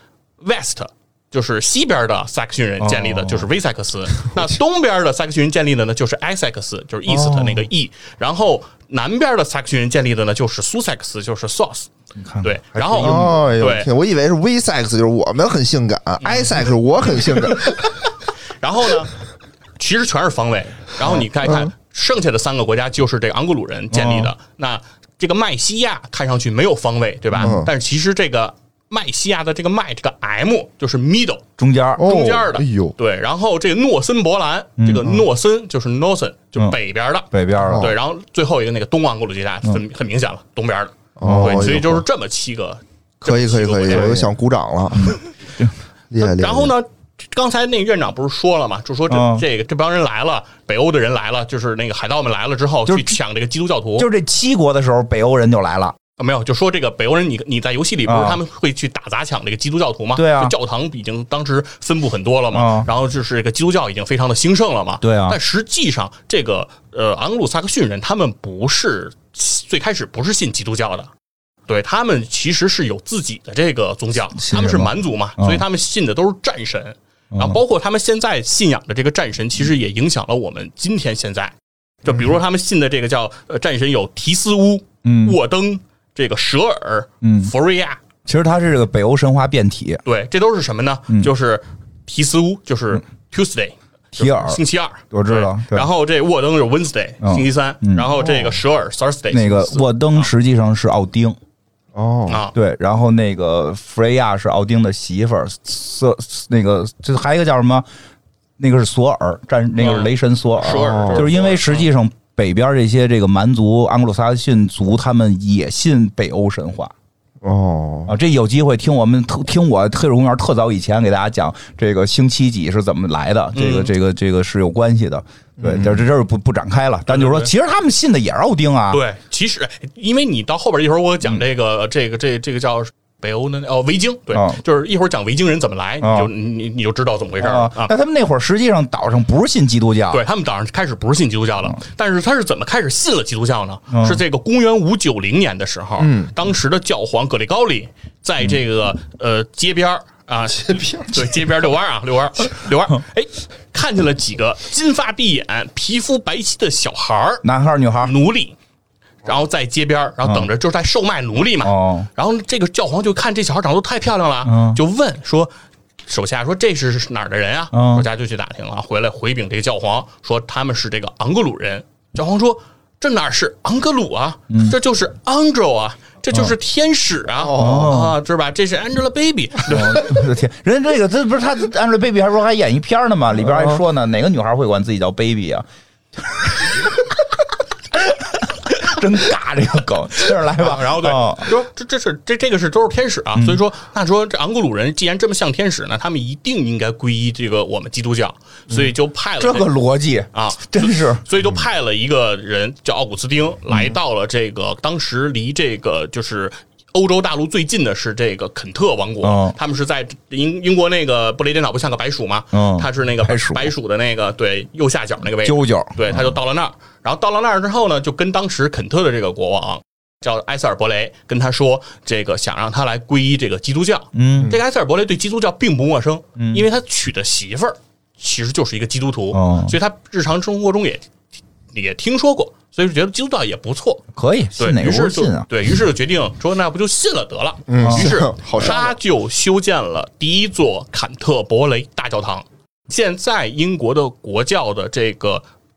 West， 就是西边的塞克逊人建立的，就是威塞克斯。那东边的塞克逊人建立的呢，就是埃塞克斯，就是 East 的那个 E。然后南边的塞克逊人建立的呢，就是苏塞克斯，就是 South。对，然后对，我以为是 V-sex 就是我们很性感，I-sex 我很性感。 然后呢，其实全是方位。然后你看看剩下的3个国家就是这个昂格鲁人建立的。那这个麦西亚看上去没有方位，对吧？但是其实这个麦西亚的这个麦这个 M 就是 middle 中间的。哎呦，对。然后这个诺森伯兰，这个诺森就是 Northern， 就是北边的。对。然后最后一个那个东昂格鲁吉利亚很明显了，东边的。对，所以就是这么7个， 可以，我想鼓掌了，厉害。 然后呢，刚才那个院长不是说了嘛，就说这帮人来了，北欧的人来了，就是那个海盗们来了之后去抢这个基督教徒， 就是这7国的时候，北欧人就来了。 没有，就说这个北欧人，你在游戏里不是他们会去打砸抢这个基督教徒吗？ 对啊， 教堂已经当时分布很多了嘛，然后就是这个基督教已经非常的兴盛了嘛。 对啊， 但实际上这个昂格鲁萨克逊人他们最开始不是信基督教的，对，他们其实是有自己的这个宗教，他们是蛮族嘛，所以他们信的都是战神，然后包括他们现在信仰的这个战神，其实也影响了我们今天现在。就比如说他们信的这个叫战神有提斯乌、沃登、这个舍尔、弗瑞亚， 其实它是这个北欧神话变体。 对，这都是什么呢？就是提斯乌就是 Tuesday。 提尔星期2， 我知道。 然后这沃登是 Wednesday， 星期3。然后这个舍尔 Thursday， 那个沃登实际上是奥丁。对，然后那个弗瑞亚是奥丁的媳妇儿，那个就还有一个叫什么？那个是索尔，那个是雷神索尔，就是因为实际上北边这个蛮族、盎格鲁撒克逊族，他们也信北欧神话。这有机会听我特水公园特早以前给大家讲这个星期几是怎么来的，这个是有关系的。对，这不展开了，但就是说，其实他们信的也是奥丁啊。 对，其实因为你到后边一会儿我讲这个叫北欧的维京，对，就是一会儿讲维京人怎么来，你就知道怎么回事了啊。 那他们那会儿实际上岛上不是信基督教， 对他们岛上开始不是信基督教了，但是他是怎么开始信了基督教呢？是这个公元590年的时候，当时的教皇格里高利在这个街边啊，街边遛弯啊，遛弯，哎，看见了几个金发碧眼、皮肤白皙的小孩男孩女孩奴隶。然后在街边，然后等着，就是在售卖奴隶嘛。然后这个教皇就看这小孩长得都太漂亮了，就问说：“手下说这是哪儿的人啊？”手下就去打听了，回来回禀这个教皇说他们是这个昂格鲁人。教皇说：“这哪是昂格鲁啊？这就是 Angel 啊，这就是天使啊！是吧？这是 Angelababy。 我的天，人这个这不是他 Angelababy 还说还演一片呢吗？里边还说呢，哪个女孩会管自己叫 baby 啊？”真尬这个梗，接着来吧。 然后对，说这个是都是天使啊，所以说那说这昂格鲁人既然这么像天使呢，他们一定应该皈依这个我们基督教，所以就派了这个逻辑啊， 真是， 所以就派了一个人叫奥古斯丁来到了这个当时离这个就是欧洲大陆最近的是这个肯特王国，他们是在英国那个不雷电岛不像个白鼠吗？他是那个白鼠的那个对右下角那个位置，对，他就到了那儿。然后到了那儿之后呢，就跟当时肯特的这个国王叫埃塞尔伯雷跟他说，这个想让他来皈依这个基督教。这个埃塞尔伯雷对基督教并不陌生，因为他娶的媳妇儿其实就是一个基督徒，所以他日常生活中也听说过，所以觉得基督教也不错， 可以信哪个不信啊？ 对，于是就决定说，那不就信了得了。于是他就修建了第一座坎特伯雷大教堂。现在英国的国教的这个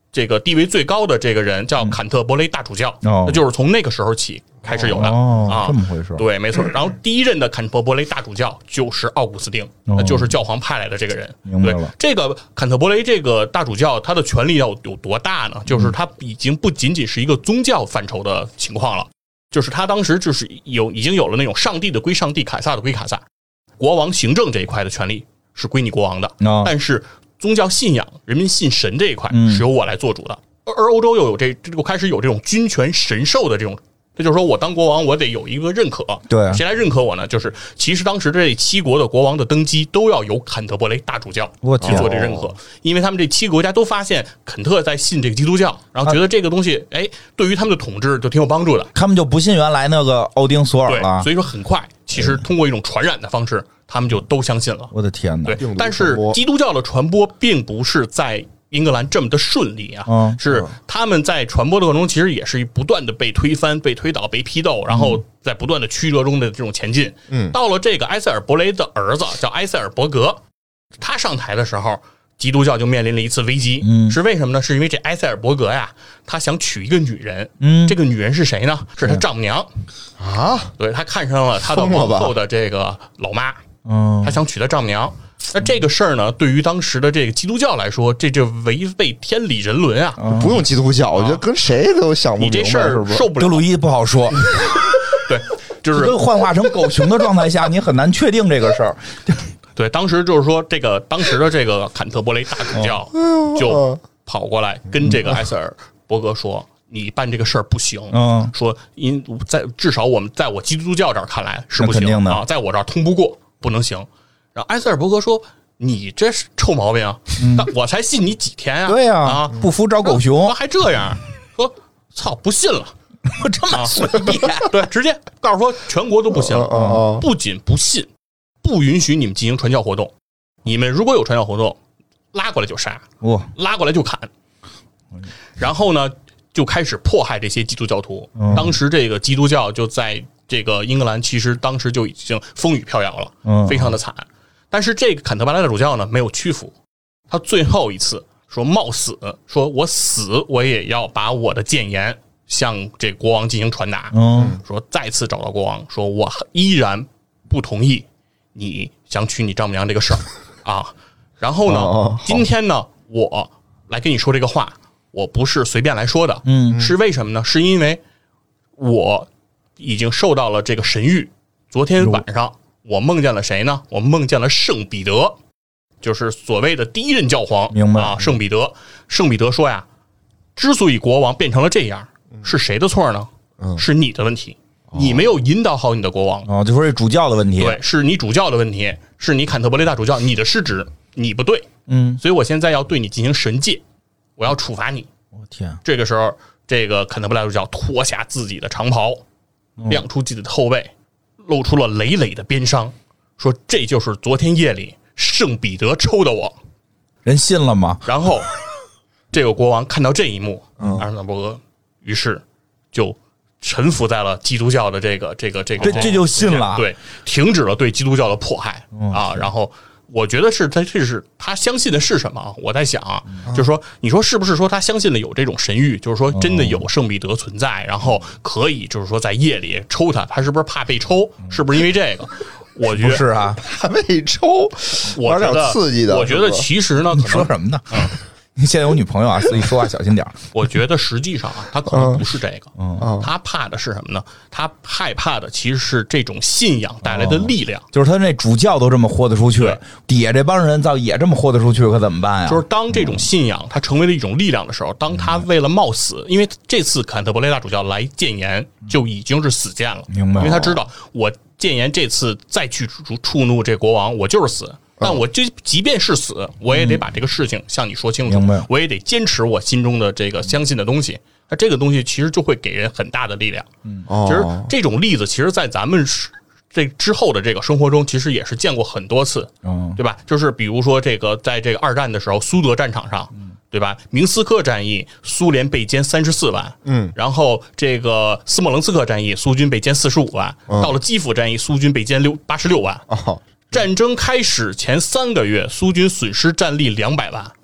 这个地位最高的这个人叫坎特伯雷大主教，那就是从那个时候起开始有的啊， 这么回事？ 对，没错。然后第一任的坎特伯雷大主教就是奥古斯丁，那就是教皇派来的这个人。 明白了。 这个坎特伯雷这个大主教，他的权力要有多大呢？就是他已经不仅仅是一个宗教范畴的情况了，就是他当时就是已经有了那种上帝的归上帝，凯撒的归凯撒，国王行政这一块的权利是归你国王的，但是宗教信仰、人民信神这一块是由我来做主的。而欧洲又有就开始有这种君权神授的这种，这就是说我当国王，我得有一个认可。 对， 谁来认可我呢？就是其实当时这7国的国王的登基都要由坎特伯雷大主教去做这认可，因为他们这7个国家都发现肯特在信这个基督教，然后觉得这个东西，对于他们的统治就挺有帮助的。 他们就不信原来那个奥丁索尔了， 所以说很快，其实通过一种传染的方式。他们就都相信了。 我的天哪！ 对，但是基督教的传播并不是在英格兰这么的顺利啊，是他们在传播的过程中，其实也是不断的被推翻、被推倒、被批斗，然后在不断的曲折中的这种前进。到了这个埃塞尔伯雷的儿子叫埃塞尔伯格，他上台的时候，基督教就面临了一次危机。是为什么呢？是因为这埃塞尔伯格呀，他想娶一个女人。这个女人是谁呢？是他丈母娘啊。 对，他看上了他的皇后的这个老妈。他想娶他丈母娘。那这个事儿呢，对于当时的这个基督教来说，这就违背天理人伦啊！ 不用基督教，我觉得跟谁都想不明白。 你这事儿受不了。 德鲁伊不好说。 对，就是跟幻化成狗熊的状态下，你很难确定这个事儿。 对，当时就是说，当时的这个坎特伯雷大主教就跑过来跟这个埃塞尔伯格说。你办这个事儿不行，说至少在我基督教这儿看来是不行啊，在我这儿通不过，不能行。然后埃塞尔伯格说：“你这是臭毛病啊！我才信你几天啊？ 对呀，不服找狗熊， 还这样说，操，不信了， 我这么随便， 对，直接告诉说全国都不行，不仅不信，不允许你们进行传教活动，你们如果有传教活动，拉过来就杀，拉过来就砍，然后呢？”就开始迫害这些基督教徒。当时这个基督教就在这个英格兰，其实当时就已经风雨飘摇了，非常的惨。但是这个坎特伯雷大主教呢，没有屈服，他最后一次说冒死，说我死我也要把我的谏言向这国王进行传达。说再次找到国王，说我依然不同意你想娶你丈母娘这个事儿啊。然后呢，今天呢，我来跟你说这个话。我不是随便来说的，是为什么呢？是因为我已经受到了这个神谕。昨天晚上我梦见了谁呢？我梦见了圣彼得，就是所谓的第一任教皇。 明白啊？圣彼得说呀，之所以国王变成了这样，是谁的错呢？是你的问题，你没有引导好你的国王。 就说这主教的问题， 对，是你主教的问题，是你坎特伯雷大主教，你的失职，你不对。所以我现在要对你进行神戒。我要处罚你！ 我天！ 这个时候，这个坎特伯雷大主教脱下自己的长袍，亮出自己的后背，露出了累累的鞭伤，说：“这就是昨天夜里圣彼得抽的我。” 人信了吗？ 然后，这个国王看到这一幕，阿尔纳伯格于是就臣服在了基督教的这就信了， 对，停止了对基督教的迫害啊，然后。我觉得这是他相信的是什么？我在想啊，就是说，你说是不是说他相信了有这种神谕，就是说真的有圣彼得存在，然后可以就是说在夜里抽他是不是怕被抽？是不是因为这个？我觉得不是啊， 怕被抽， 我觉得刺激的。 我觉得其实呢， 你说什么呢？你现在有女朋友啊，自己说话小心点。 我觉得实际上啊，他可能不是这个，他怕的是什么呢？他害怕的其实是这种信仰带来的力量。 就是他那主教都这么豁得出去，底下这帮人倒也这么豁得出去，可怎么办呀？ 就是当这种信仰它成为了一种力量的时候，当他为了冒死，因为这次坎特伯雷大主教来谏言就已经是死谏了， 明白？ 因为他知道我谏言这次再去触怒这国王，我就是死。但我即便是死，我也得把这个事情向你说清楚，我也得坚持我心中的这个相信的东西。那这个东西其实就会给人很大的力量。其实这种例子，其实，在咱们这之后的这个生活中，其实也是见过很多次，对吧？就是比如说这个，在这个2战的时候，苏德战场上，对吧？明斯克战役，苏联被歼34万，然后这个斯莫棱斯克战役，苏军被歼45万，到了基辅战役，苏军被歼86万。战争开始前3个月，苏军损失战力200万，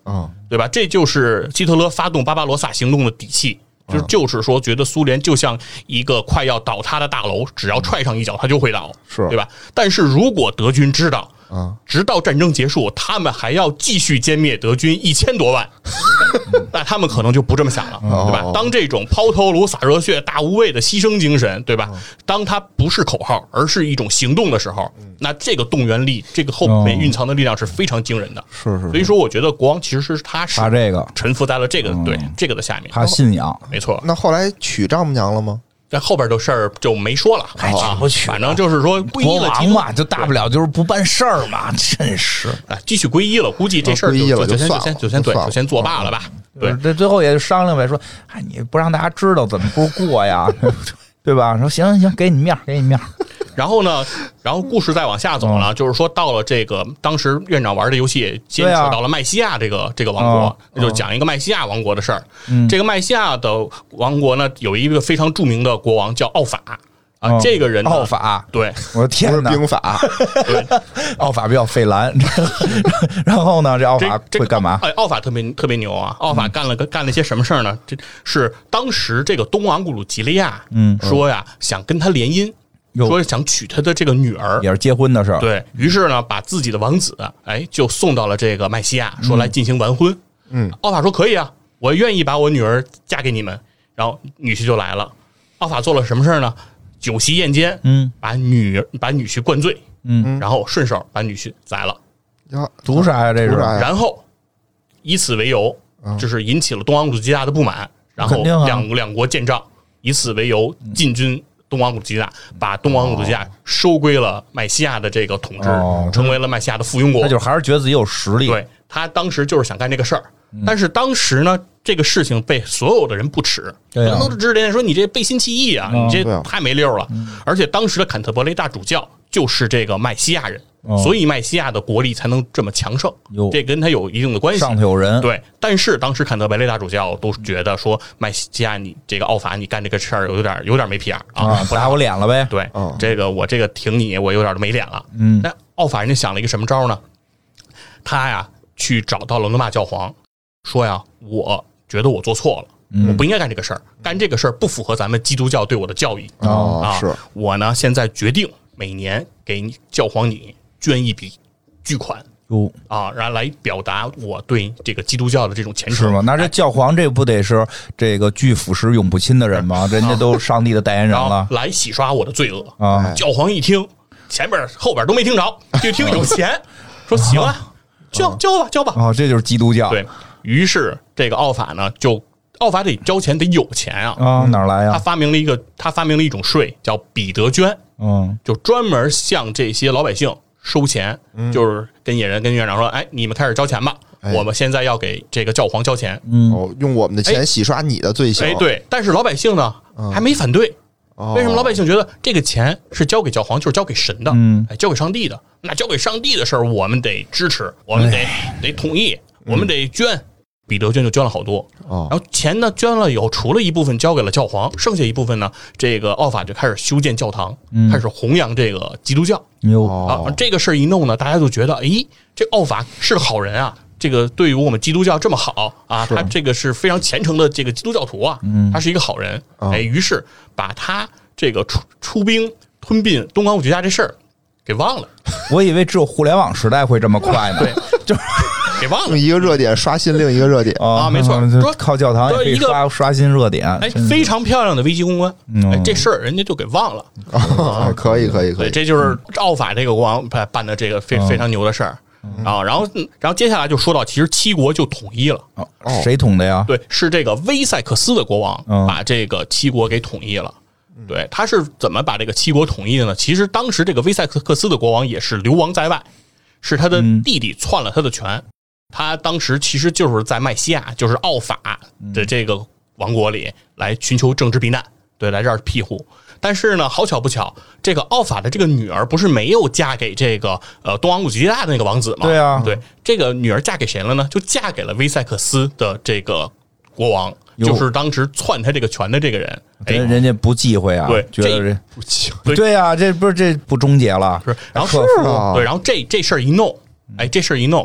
对吧？这就是希特勒发动巴巴罗萨行动的底气。就是说，觉得苏联就像一个快要倒塌的大楼，只要踹上一脚，它就会倒，对吧？但是如果德军知道，直到战争结束，他们还要继续歼灭德军1000多万，那他们可能就不这么想了，对吧？当这种抛头颅洒热血、大无畏的牺牲精神，对吧？当它不是口号，而是一种行动的时候，那这个动员力，这个后面蕴藏的力量是非常惊人的。 是。 所以说，我觉得国王其实是他这个臣服在了这个这个的下面， 他信仰， 没错。 那后来娶丈母娘了吗？ 在后边的事儿就没说了，反正就是说皈依了国王嘛，就大不了就是不办事儿嘛，真是。 继续皈依了，估计这事儿就先作罢了吧。对， 这最后也就商量呗，说，你不让大家知道，怎么不过呀？对吧？说行，给你面，给你面。 然后呢，故事再往下走了，就是说到了这个当时院长玩的游戏也牵扯到了麦西亚这个王国，那就讲一个麦西亚王国的事儿。这个麦西亚的王国呢，有一个非常著名的国王叫奥法啊，这个人奥法， 对， 我的天哪， 兵法， 对， 奥法比较费蓝。然后呢，这奥法会干嘛？ 奥法特别牛啊！奥法干了些什么事儿呢？这是当时这个东昂古鲁吉利亚，说呀想跟他联姻。说想娶他的这个女儿， 也是结婚的事儿。 对，于是呢，把自己的王子就送到了这个麦西亚，说来进行完婚。奥法说可以啊，我愿意把我女儿嫁给你们。然后女婿就来了。奥法做了什么事儿呢？酒席宴间，把女婿灌醉，然后顺手把女婿宰了。 图啥呀？这是。 然后以此为由，就是引起了东昂古吉拉的不满，然后两国见仗，以此为由进军东昂古吉拉，把东昂古吉拉收归了麦西亚的这个统治，成为了麦西亚的附庸国。 他就还是觉得自己有实力。 对，他当时就是想干这个事儿，但是当时呢，这个事情被所有的人不耻，人都指点说你这背信弃义啊，你这太没溜了。而且当时的坎特伯雷大主教就是这个麦西亚人。所以麦西亚的国力才能这么强盛，这跟他有一定的关系。 上头有人。 对，但是当时坎特伯雷大主教都觉得说麦西亚你这个奥法你干这个事儿有点没屁眼啊， 不打我脸了呗。 对，这个我这个挺你，我有点没脸了。那奥法人家想了一个什么招呢？他呀去找到了罗马教皇，说呀，我觉得我做错了。我不应该干这个事儿，干这个事儿不符合咱们基督教对我的教义是我呢现在决定每年给教皇你捐一笔巨款然后来表达我对这个基督教的这种虔诚， 是吗？那这教皇这不得是这个拒腐蚀永不侵的人吗？人家都上帝的代言人了， 来洗刷我的罪恶啊！教皇一听，前边后边都没听着，就听有钱，说行啊，交吧这就是基督教。 对，于是这个奥法呢，奥法得交钱，得有钱啊哪来呀？ 他发明了一种税，叫彼得捐，就专门向这些老百姓收钱，就是跟野人跟院长说，你们开始交钱吧，我们现在要给这个教皇交钱， 用我们的钱洗刷你的罪行。 对，但是老百姓呢还没反对。为什么老百姓觉得这个钱是交给教皇，就是交给神的，交给上帝的？那交给上帝的事儿，我们得支持，我们得同意，我们得捐。彼得捐就捐了好多，然后钱呢捐了以后，除了一部分交给了教皇，剩下一部分呢，这个奥法就开始修建教堂，开始弘扬这个基督教。这个事儿一弄呢，大家就觉得，这奥法是个好人啊，这个对于我们基督教这么好啊，他这个是非常虔诚的这个基督教徒啊，他是一个好人。于是把他这个出兵吞并东昂古吉拉这事儿给忘了。 我以为只有互联网时代会这么快呢。 对，就给忘了， 一个热点刷新另一个热点没错， 说靠教堂也可以刷新热点， 非常漂亮的危机公关，这事儿人家就给忘了。 可以， 这就是奥法这个国王办的这个非常牛的事儿然后接下来就说到，其实七国就统一了。 谁统的呀？ 对，是这个威塞克斯的国王把这个七国给统一了。对，他是怎么把这个七国统一的呢？其实当时这个威塞克斯的国王也是流亡在外，是他的弟弟篡了他的权。他当时其实就是在麦西亚，就是奥法的这个王国里来寻求政治避难，对，来这儿庇护。但是呢，好巧不巧，这个奥法的这个女儿不是没有嫁给这个东昂古吉拉的那个王子吗？ 对啊， 对，这个女儿嫁给谁了呢？就嫁给了威塞克斯的这个国王，就是当时篡他这个权的这个人。 人家不忌讳啊， 对， 觉得这不忌讳。对啊，这不终结了。 然后对，然后这事儿一弄，这事儿一弄。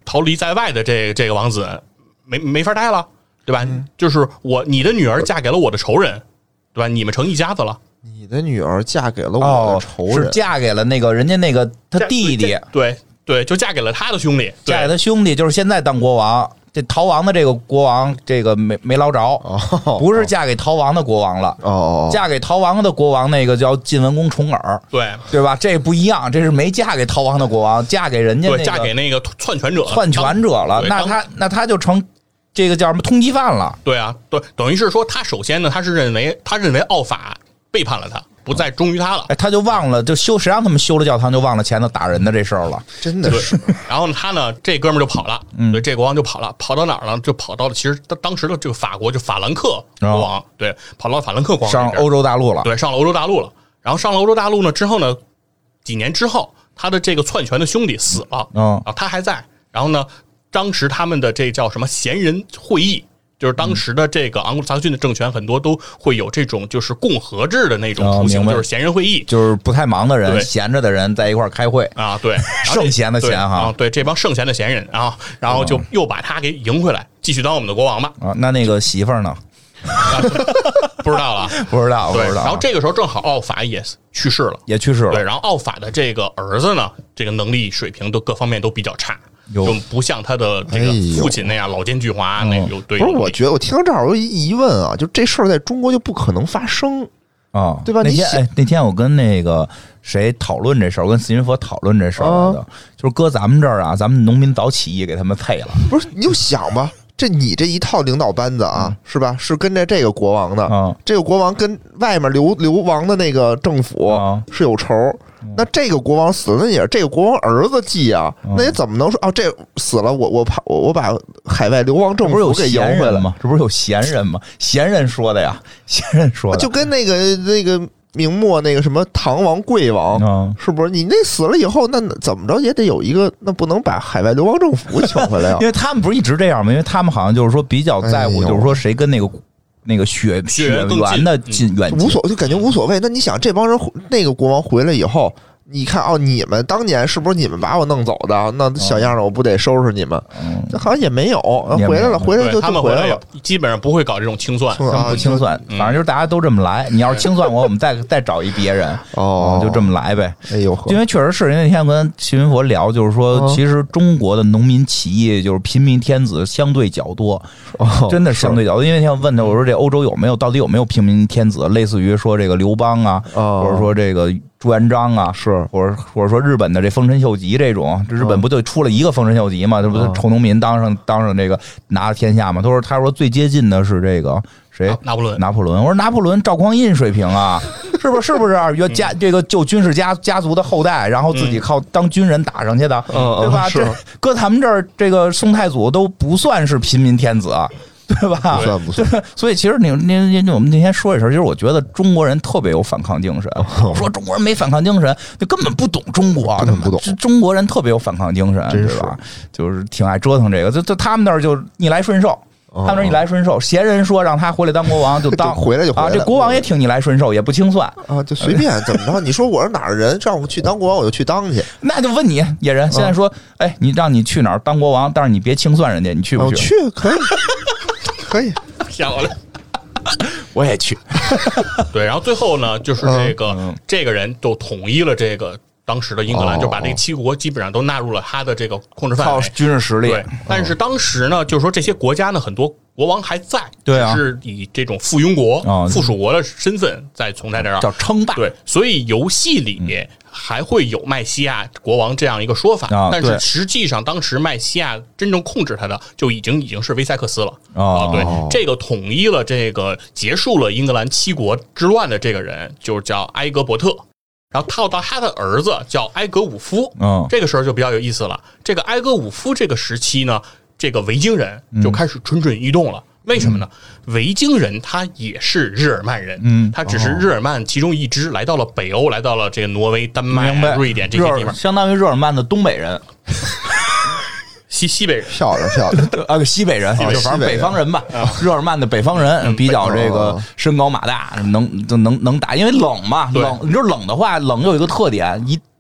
逃离在外的这个王子没法待了，对吧？就是你的女儿嫁给了我的仇人，对吧？你们成一家子了。 你的女儿嫁给了我的仇人， 是嫁给了那个人家那个他弟弟， 对，就嫁给了他的兄弟， 嫁给他兄弟，就是现在当国王。这逃亡的这个国王，这个没捞着，不是嫁给逃亡的国王了。嫁给逃亡的国王那个叫晋文公重耳，对吧？这不一样，这是没嫁给逃亡的国王，嫁给人家嫁给那个篡权者了。那他就成这个叫什么通缉犯了。 对啊，对，等于是说他首先呢，他认为奥法背叛了他。不再忠于他了， 他就忘了，谁让他们修了教堂就忘了前头打人的这事儿了， 真的是。 然后他呢，这哥们儿就跑了，对，这国王就跑了，跑到哪儿了？就跑到了其实当时的这个法国，就法兰克国王，对，跑到法兰克国王上欧洲大陆了， 对，上了欧洲大陆了。然后上了欧洲大陆呢之后呢，几年之后，他的这个篡权的兄弟死了，他还在。然后呢，当时他们的这叫什么贤人会议。就是当时的这个盎格鲁撒克逊的政权很多都会有这种就是共和制的那种图形，就是贤人会议， 就是不太忙的人、闲着的人在一块儿开会啊，对， 圣贤的贤哈， 对，这帮圣贤的贤人啊，然后就又把他给迎回来，继续当我们的国王吧。 啊，那个媳妇儿呢？ 不知道了， 不知道。 对，然后这个时候正好奥法也去世了，对，然后奥法的这个儿子呢，这个能力水平都各方面都比较差。就不像他的这个父亲那样老奸巨猾，那有对。 不是，我觉得我听到这儿我有一疑问啊，就这事儿在中国就不可能发生啊， 对吧？ 那天我跟那个谁讨论这事儿，我跟四云佛讨论这事儿的，就是搁咱们这儿啊，咱们农民早起义给他们配了。 不是，你就想吧，你这一套领导班子啊，是吧？是跟着这个国王的，这个国王跟外面流亡的那个政府是有仇。那这个国王死了，那也是这个国王儿子继啊，那也怎么能说这死了？我把海外流亡政府给迎回来吗？这不是有闲人吗？闲人说的呀，闲人说的， 就跟那个明末那个什么唐王、贵王，是不是？你那死了以后，那怎么着也得有一个，那不能把海外流亡政府请回来啊？ 因为他们不是一直这样吗？因为他们好像就是说比较在乎，就是说谁跟那个血缘的远近， 就感觉无所谓。那你想，这帮人那个国王回来以后，你看你们当年是不是你们把我弄走的？那小样的，我不得收拾你们？这好像也没有，回来了，就他们回来了， 基本上不会搞这种清算， 不清算，反正就是大家都这么来。你要是清算我们再找一别人，就这么来呗。 哎呦， 因为确实是因为那天我跟徐云佛聊，就是说，其实中国的农民起义就是平民天子相对较多，真的相对较多。因为那天我问他，我说这欧洲到底有没有平民天子，类似于说这个刘邦啊，或者说这个朱元璋啊， 是或者说日本的这丰臣秀吉这种，日本不就出了一个丰臣秀吉嘛？这不是臭农民当上这个拿了天下嘛？他说最接近的是这个谁？ 拿破仑。我说拿破仑赵匡胤水平啊，是不是？这个就军事家族的后代，然后自己靠当军人打上去的，对吧？这搁咱们这儿，这个宋太祖都不算是平民天子。对吧？ 不算。 所以其实我们那天说一声，其实我觉得中国人特别有反抗精神。我说中国人没反抗精神，就根本不懂中国， 根本不懂。 中国人特别有反抗精神，对吧？就是挺爱折腾这个。就他们那儿就逆来顺受，闲人说让他回来当国王就当， 回来就回来。 这国王也挺逆来顺受，也不清算啊，就随便怎么着。你说我是哪儿人，让我去当国王，我就去当去。 那就问你野人，现在说，你让你去哪儿当国王，但是你别清算人家，你去不去？ 去，可以。可以， 漂亮， 我也去。 对，然后最后呢，就是这个人就统一了这个当时的英格兰，就把这个七国基本上都纳入了他的这个控制范围， 靠军事实力。 对，但是当时呢，就是说这些国家呢，很多国王还在， 对啊， 是以这种附庸国、附属国的身份在存在这儿， 叫称霸。 对，所以游戏里面还会有麦西亚国王这样一个说法，但是实际上当时麦西亚真正控制他的就已经是威塞克斯了。对，这个统一了这个结束了英格兰七国之乱的这个人，就叫埃格伯特。然后套到他的儿子叫埃格伍夫，这个时候就比较有意思了。这个埃格伍夫这个时期呢，这个维京人就开始蠢蠢欲动了。为什么呢？维京人他也是日耳曼人，他只是日耳曼其中一支，来到了北欧，来到了这个挪威、丹麦、瑞典这些地方， 相当于日耳曼的东北人。 西北人， 漂亮西北人，就反正北方人吧，日耳曼的北方人比较这个身高马大，能打，因为冷嘛，冷你知道冷的话，冷有一个特点，一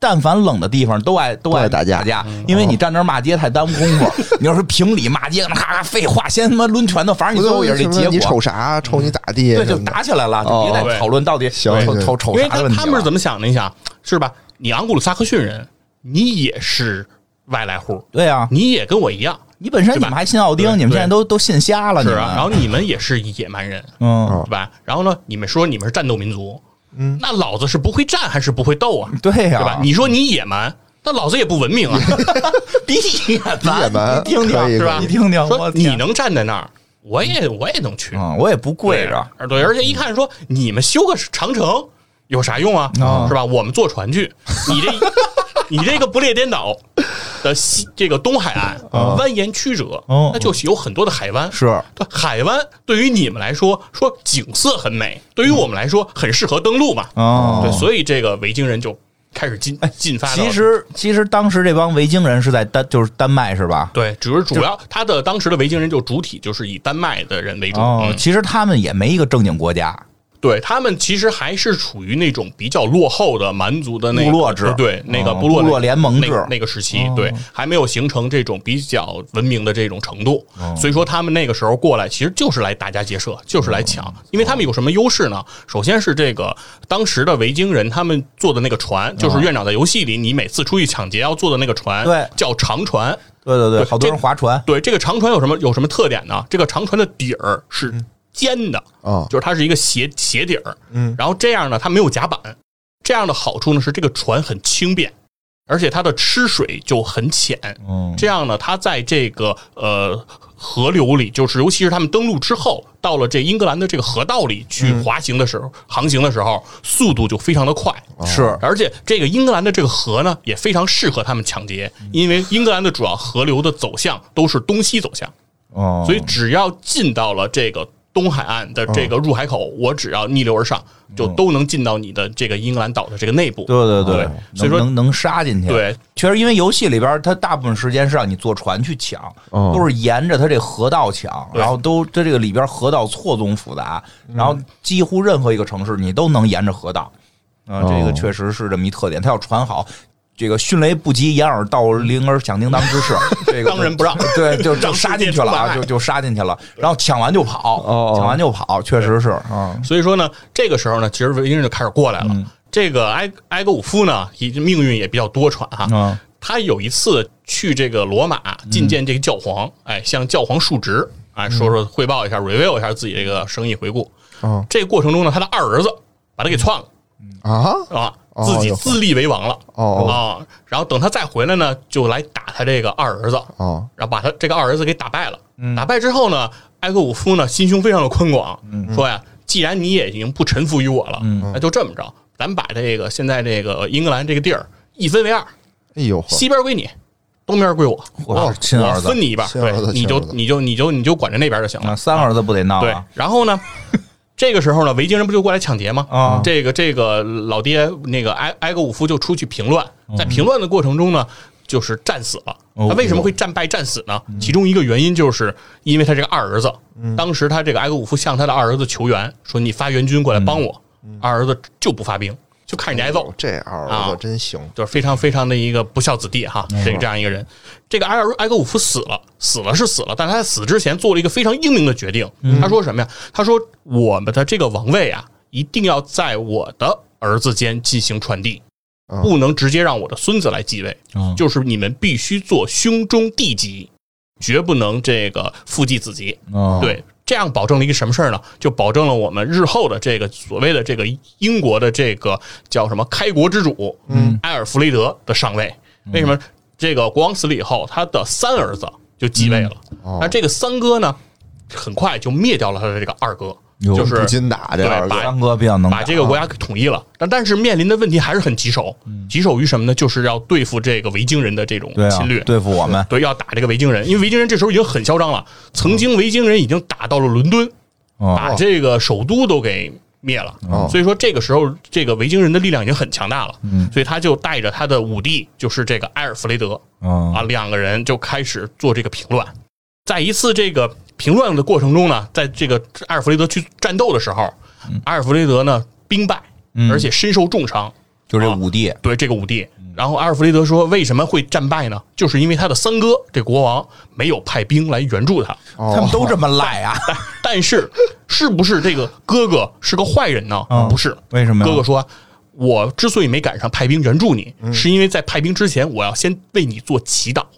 但凡冷的地方都爱打架， 因为你站那儿骂街太耽误功夫。你要是评理骂街，咔咔废话，先他妈抡拳头，反正你最后也是这结果。 你瞅啥？瞅你咋地？ 对，就打起来了，就别再讨论到底瞅啥的问题。 因为他们是怎么想的？你想是吧？你昂古鲁萨克逊人，你也是外来户， 对啊， 你也跟我一样。 你本身你们还信奥丁，你们现在都信瞎了， 是啊。然后你们也是野蛮人，对吧？然后呢，你们说你们是战斗民族，那老子是不会战还是不会斗啊？ 对呀， 对吧？你说你野蛮，那老子也不文明啊， 比野蛮，你听听是吧？ 你听听， 说你能站在那儿，我也能去， 我也不跪着， 对，而且一看说你们修个长城有啥用啊？是吧？我们坐船去，你这个不列颠岛的这个东海岸蜿蜒曲折，那就有很多的海湾。 是海湾对于你们来说景色很美，对于我们来说很适合登陆嘛。对，所以这个维京人就开始进发。 其实当时这帮维京人是在丹麦是吧？ 对，主要他的当时的维京人就主体就是以丹麦的人为主。 其实他们也没一个正经国家。 对，他们其实还是处于那种比较落后的蛮族的那个部落制， 对，那个部落联盟制那个时期，对，还没有形成这种比较文明的这种程度。所以说他们那个时候过来，其实就是来打家劫舍，就是来抢。因为他们有什么优势呢？首先是这个当时的维京人他们坐的那个船，就是院长在游戏里你每次出去抢劫要坐的那个船， 对， 叫长船。 对，好多人划船。 对，这个长船有什么特点呢？这个长船的底儿是尖的，就是它是一个斜底儿，然后这样呢，它没有甲板，这样的好处呢是这个船很轻便，而且它的吃水就很浅，这样呢，它在这个河流里，就是尤其是他们登陆之后，到了这英格兰的这个河道里去航行的时候，速度就非常的快， 是， 而且这个英格兰的这个河呢，也非常适合他们抢劫，因为英格兰的主要河流的走向都是东西走向，所以只要进到了这个东海岸的这个入海口，我只要逆流而上，就都能进到你的这个英格兰岛的这个内部。 对， 所以说能杀进去。 对， 确实，因为游戏里边它大部分时间是让你坐船去抢，都是沿着它这河道抢，然后它这个里边河道错综复杂，然后几乎任何一个城市你都能沿着河道。这个确实是这么一特点。它要船好。这个迅雷不及掩耳盗铃儿响叮当之势，这个当仁不让， 对，就杀进去了啊，就杀进去了，然后抢完就跑，确实是啊。 所以说呢，这个时候呢，其实维京人就开始过来了。这个埃格伍夫呢，命运也比较多舛哈。他有一次去这个罗马觐见这个教皇，向教皇述职，说汇报一下 ，review 一下自己这个生意回顾。这个过程中呢，他的二儿子把他给篡了自己自立为王了然后等他再回来呢，就来打他这个二儿子然后把他这个二儿子给打败了。打败之后呢，埃格伍夫呢心胸非常的宽广，说呀，既然你也已经不臣服于我了，那就这么着，咱们把这个现在这个英格兰这个地儿一分为二，西边归你，东边归我， 我分你一半，对，你就管着那边就行了。 三儿子不得闹啊？ 对，然后呢？这个时候呢，维京人不就过来抢劫吗？这个老爹那个埃格伍夫就出去平乱，在平乱的过程中呢，就是战死了。他为什么会战死呢？其中一个原因就是因为他这个二儿子，当时他这个埃格伍夫向他的二儿子求援，说你发援军过来帮我，二儿子就不发兵，就看着你挨揍。 这二儿子真行， 就是非常非常的一个不孝子弟哈，这样一个人。这个埃格伍夫死了，但他在死之前做了一个非常英明的决定。他说什么呀？他说我们的这个王位啊，一定要在我的儿子间进行传递，不能直接让我的孙子来继位。就是你们必须做兄终弟及，绝不能这个父继子继。对。这样保证了一个什么事儿呢？就保证了我们日后的这个所谓的这个英国的这个叫什么开国之主，埃尔弗雷德的上位。为什么？这个国王死了以后，他的三儿子就继位了。那这个三哥呢，很快就灭掉了他的这个二哥。就是不禁打这二哥，三哥比较能把这个国家给统一了，但是面临的问题还是很棘手。棘手于什么呢？就是要对付这个维京人的这种侵略， 对付我们， 对，要打这个维京人，因为维京人这时候已经很嚣张了。曾经维京人已经打到了伦敦，把这个首都都给灭了。所以说这个时候，这个维京人的力量已经很强大了。所以他就带着他的武帝，就是这个埃尔弗雷德两个人就开始做这个平乱。在一次这个平乱的过程中呢，在这个埃尔弗雷德去战斗的时候，埃尔弗雷德呢兵败，而且身受重伤， 就这五帝， 对这个五帝。然后阿尔弗雷德说，为什么会战败呢？就是因为他的三哥这国王没有派兵来援助他。 他们都这么赖啊！ 但是是不是这个哥哥是个坏人呢？不是， 为什么呀？ 哥哥说，我之所以没赶上派兵援助你，是因为在派兵之前，我要先为你做祈祷。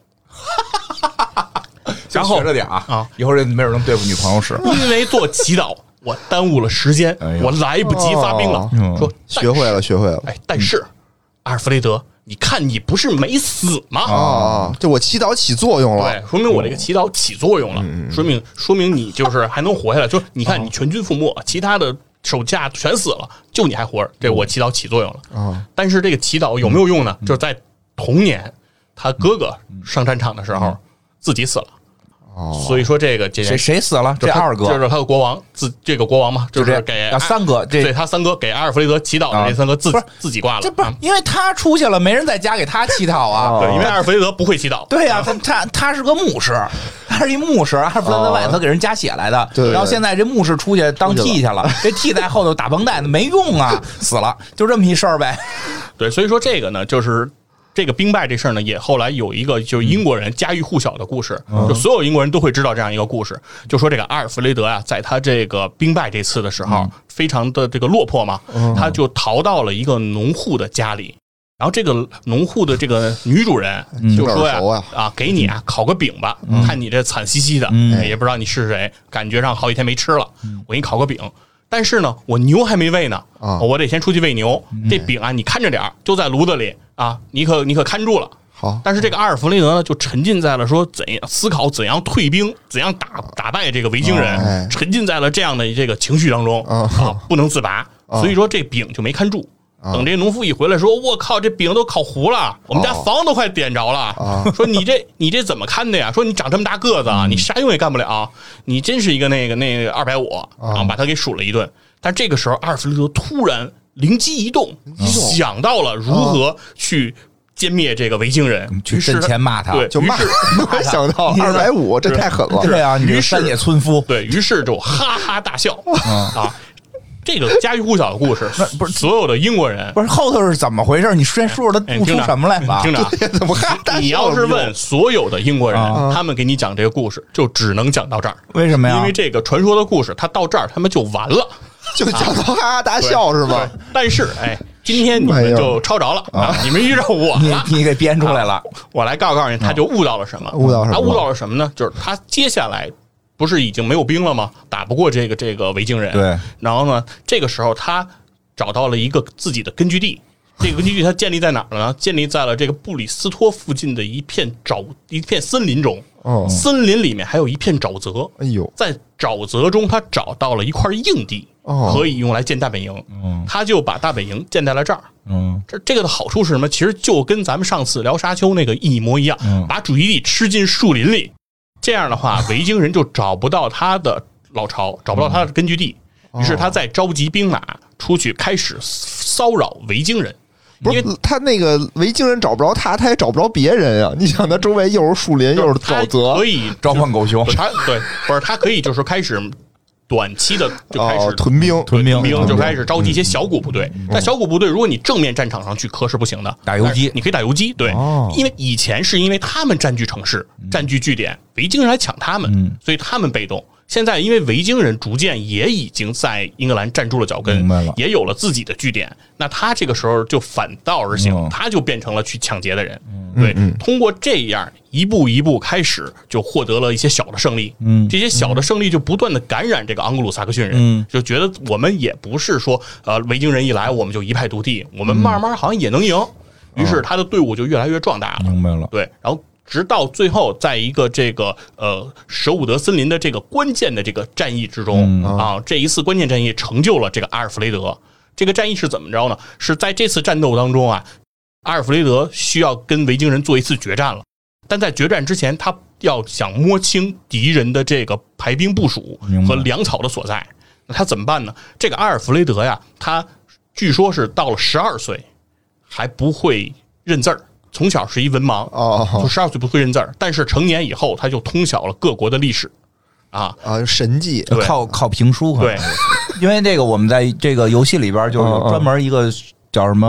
然后学着点啊，以后这没准能对付女朋友使。 因为做祈祷，我耽误了时间，我来不及发兵了。说学会了。 哎，但是阿尔弗雷德，你看你不是没死吗？ 就我祈祷起作用了， 对，说明我这个祈祷起作用了，说明你就是还能活下来。就你看你全军覆没，其他的手下全死了，就你还活着，这我祈祷起作用了。但是这个祈祷有没有用呢？就是在同年他哥哥上战场的时候自己死了。所以说这个谁死了？这二哥就是他的国王，这个国王嘛，就是给三哥， 对他三哥给阿尔弗雷德祈祷的这三哥自己挂了。 这不是因为他出去了，没人在家给他祈祷啊？ 对，因为阿尔弗雷德不会祈祷。 对呀，他是个牧师，他是一牧师，阿尔弗雷德外头给人加血来的。然后现在这牧师出去当替去了，这替在后头打绷带没用啊，死了，就这么一事儿呗。 对，所以说这个呢，就是这个兵败这事儿呢，也后来有一个就是英国人家喻户晓的故事，就所有英国人都会知道这样一个故事，就说这个阿尔弗雷德啊，在他这个兵败这次的时候，非常的这个落魄嘛，他就逃到了一个农户的家里，然后这个农户的这个女主人就说呀，给你啊烤个饼吧，看你这惨兮兮的，也不知道你是谁，感觉上好几天没吃了，我给你烤个饼。但是呢，我牛还没喂呢，我得先出去喂牛。这饼啊，你看着点儿，就在炉子里啊，你可看住了。 好， 但是这个阿尔弗雷德呢，就沉浸在了说怎样思考怎样退兵，怎样打败这个维京人，沉浸在了这样的这个情绪当中不能自拔。所以说这饼就没看住。等这农夫一回来说，我靠，这饼都烤糊了，我们家房都快点着了。说你这怎么看的呀？说你长这么大个子啊，你啥用也干不了，你真是一个那个250啊，把他给数了一顿。但这个时候阿尔弗雷德突然灵机一动，想到了如何去歼灭这个维京人， 去阵前骂他， 对， 就骂他，想到250，这太狠了。 对啊，你这山野村夫， 对，于是就哈哈大笑啊。这个家喻户晓的故事，不是所有的英国人， 不是后头是怎么回事？你先说说他悟出什么来吧？ 听着， 怎么哈大笑？ 你要是问所有的英国人，他们给你讲这个故事，就只能讲到这儿。 为什么呀？ 因为这个传说的故事，它到这儿他们就完了， 就讲到哈哈大笑是吗？ 但是今天你们就抄着了啊！你们遇到我了， 你给编出来了。 我来告诉你，他就悟到了什么？他悟到了什么呢？就是他接下来不是已经没有兵了吗？打不过这个维京人。对。然后呢，这个时候他找到了一个自己的根据地。这个根据地他建立在哪儿呢？建立在了这个布里斯托附近的一片森林中。森林里面还有一片沼泽。哎呦，在沼泽中他找到了一块硬地。可以用来建大本营，他就把大本营建在了这儿。这个的好处是什么？其实就跟咱们上次聊沙丘那个一模一样，把主基地吃进树林里。这样的话，维京人就找不到他的老巢，找不到他的根据地。于是他再召集兵马出去，开始骚扰维京人。 不是他那个维京人找不着他也找不着别人啊！你想，他周围又是树林又是沼泽， 可以召唤狗熊。 他可以就是开始。短期的就开始屯兵， 就开始召集一些小股部队。但小股部队，如果你正面战场上去磕是不行的， 打游击， 你可以打游击。对，因为以前是因为他们占据城市、占据据点，维京人来抢他们，所以他们被动。现在因为维京人逐渐也已经在英格兰站住了脚跟，也有了自己的据点，那他这个时候就反道而行，他就变成了去抢劫的人。对，通过这样一步一步开始，就获得了一些小的胜利。这些小的胜利就不断的感染这个盎格鲁撒克逊人，就觉得我们也不是说维京人一来我们就一败涂地，我们慢慢好像也能赢。于是他的队伍就越来越壮大了。 明白了。 对，然后直到最后，在一个这个舍伍德森林的这个关键的这个战役之中这一次关键战役成就了这个阿尔弗雷德。这个战役是怎么着呢？是在这次战斗当中啊，阿尔弗雷德需要跟维京人做一次决战了。但在决战之前，他要想摸清敌人的这个排兵部署和粮草的所在。那他怎么办呢？这个阿尔弗雷德呀，他据说是到了12岁还不会认字儿。从小是一文盲就12岁不会认字儿，但是成年以后他就通晓了各国的历史神迹， 靠评书。 对， 因为这个我们在这个游戏里边就有专门一个叫什么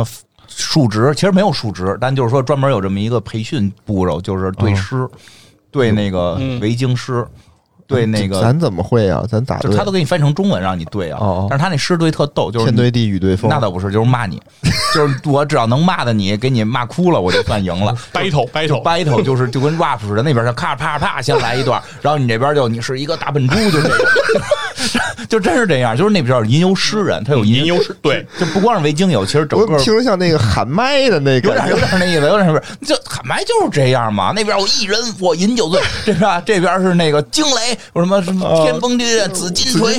述职，其实没有述职，但就是说专门有这么一个培训步骤，就是对诗，对那个维京诗。对那个， 咱怎么会啊？咱咋对？ 他都给你翻成中文让你对啊。但是他那诗对特逗，就是天对地，雨对风。 那倒不是，就是骂你，就是我只要能骂的你，给你骂哭了，我就算赢了。battle 就是就跟 rap 似的，那边就咔啪啪先来一段，然后你这边就你是一个大笨猪，就这个，就真是这样。就是那边有吟游诗人，他有吟游诗，对， 就不光是维京有，其实整个听着像那个喊麦的那个， 有点那意思，有点什么？就喊麦就是这样嘛。那边有一人我饮酒醉，这是吧？这边是那个惊雷。什么天崩地裂紫金锤，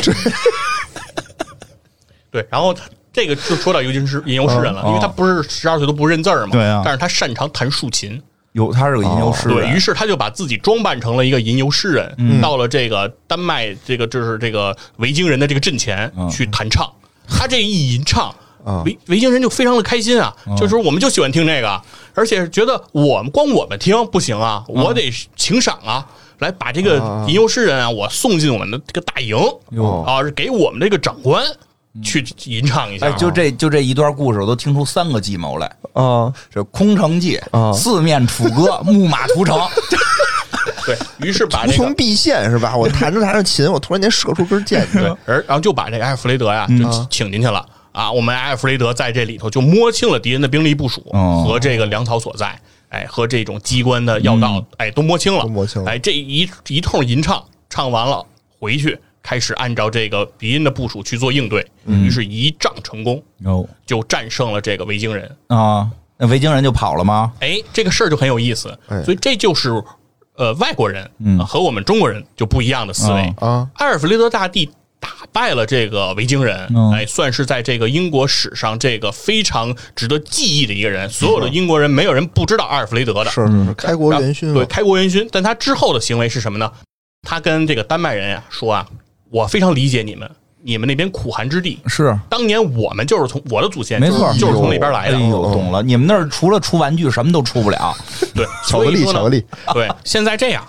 对，然后这个就说到吟游诗人了，因为他不是12岁都不认字嘛， 对啊， 但是他擅长弹竖琴， 他是个吟游诗人， 对于是他就把自己装扮成了一个吟游诗人，到了这个丹麦就是这个维京人的这个阵前去弹唱，他这一吟唱。维京人就非常的开心啊，就是我们就喜欢听这个，而且觉得我们听不行啊，我得请赏啊。来把这个吟游诗人啊，我送进我们的这个大营啊，给我们这个长官去吟唱一下。 哎，就这一段故事，我都听出3个计谋来啊！这空城计，四面楚歌，木马屠城。 对于是把无从必现是吧？我弹着琴，我突然间射出根箭， 对，然后就把这个艾弗雷德呀就请进去了啊。我们艾弗雷德在这里头就摸清了敌人的兵力部署和这个粮草所在。哎，和这种机关的要道，哎，都摸清了。哎，这一通吟唱，唱完了回去，开始按照这个敌人的部署去做应对。于是，一仗成功，就战胜了这个维京人啊。那维京人就跑了吗？ 哎，这个事儿就很有意思。所以这就是外国人和我们中国人就不一样的思维啊。埃尔弗雷德大帝打败了这个维京人，哎，算是在这个英国史上这个非常值得记忆的一个人。所有的英国人没有人不知道阿尔弗雷德的， 是开国元勋。 对，开国元勋。但他之后的行为是什么呢？他跟这个丹麦人说啊，我非常理解你们那边苦寒之地，是当年我们就是从我的祖先， 没错， 就是从那边来的。 哎呦，懂了，你们那儿除了出玩具什么都出不了。 对， 巧克力。 对，现在这样，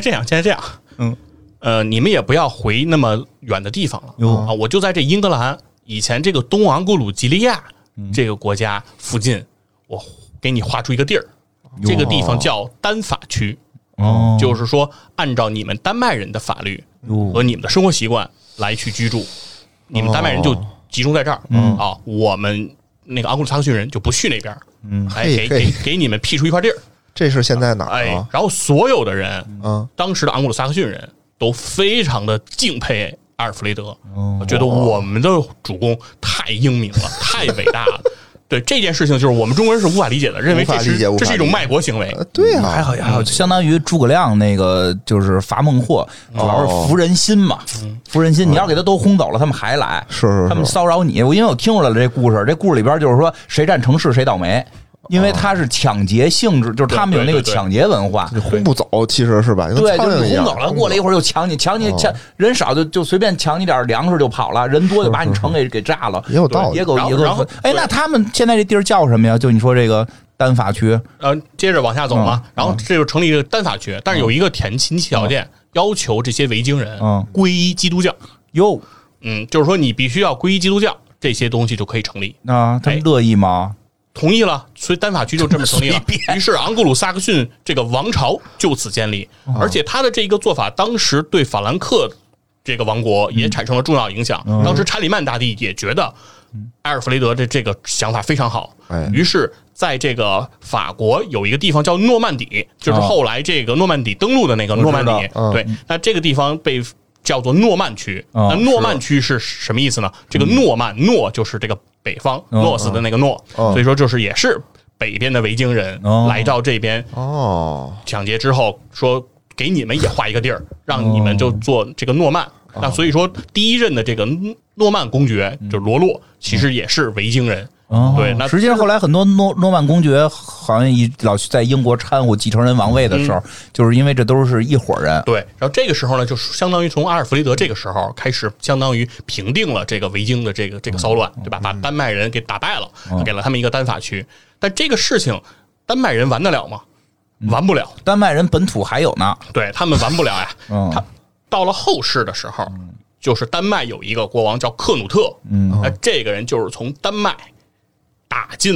你们也不要回那么远的地方了啊！我就在这英格兰以前这个东昂格鲁吉利亚这个国家附近，我给你划出一个地儿，这个地方叫丹法区，就是说按照你们丹麦人的法律和你们的生活习惯来去居住，你们丹麦人就集中在这儿啊，我们那个昂格鲁萨克逊人就不去那边，给你们辟出一块地儿。 这是现在哪儿？ 哎，然后所有的人，当时的昂格鲁萨克逊人都非常的敬佩阿尔弗雷德，觉得我们的主公太英明了，太伟大了。对这件事情，就是我们中国人是无法理解的，认为这是一种卖国行为。 对啊， 还好，相当于诸葛亮那个就是伐孟获，主要是服人心嘛，服人心。你要给他都轰走了，他们还来， 是他们骚扰你。因为我听出来了这故事，这故事里边就是说谁占城市谁倒霉。因为他是抢劫性质，就是他们有那个抢劫文化， 轰不走，其实是吧？ 对，就是轰走了，过了一会儿又抢你，人少就随便抢你点粮食就跑了，人多就把你城给炸了， 也有道理。 也够。哎，那他们现在这地儿叫什么呀？就你说这个丹法区， 接着往下走嘛，然后这就成立一个丹法区，但是有一个前提条件，要求这些维京人皈依基督教。 哟， 就是说你必须要皈依基督教，这些东西就可以成立。 那他们乐意吗？ 同意了，所以丹法区就这么成立了。于是昂格鲁萨克逊这个王朝就此建立，而且他的这一个做法，当时对法兰克这个王国也产生了重要影响。当时查理曼大帝也觉得埃尔弗雷德的这个想法非常好，于是在这个法国有一个地方叫诺曼底，就是后来这个诺曼底登陆的那个诺曼底。对，那这个地方被叫做诺曼区。那诺曼区是什么意思呢？这个诺就是这个北方诺斯的那个诺，所以说就是也是北边的维京人来到这边抢劫之后，说给你们也划一个地儿，让你们就做这个诺曼。那所以说第一任的这个诺曼公爵就罗洛，其实也是维京人。对，那实际上后来很多诺曼公爵好像老在英国掺和继承人王位的时候，就是因为这都是一伙人。 对，然后这个时候呢，就相当于从阿尔弗雷德这个时候开始，相当于平定了这个维京的这个骚乱，对吧？把丹麦人给打败了，给了他们一个丹法区。但这个事情，丹麦人完得了吗？完不了。 丹麦人本土还有呢， 对他们完不了呀。他到了后世的时候，就是丹麦有一个国王叫克努特，这个人就是从丹麦打进了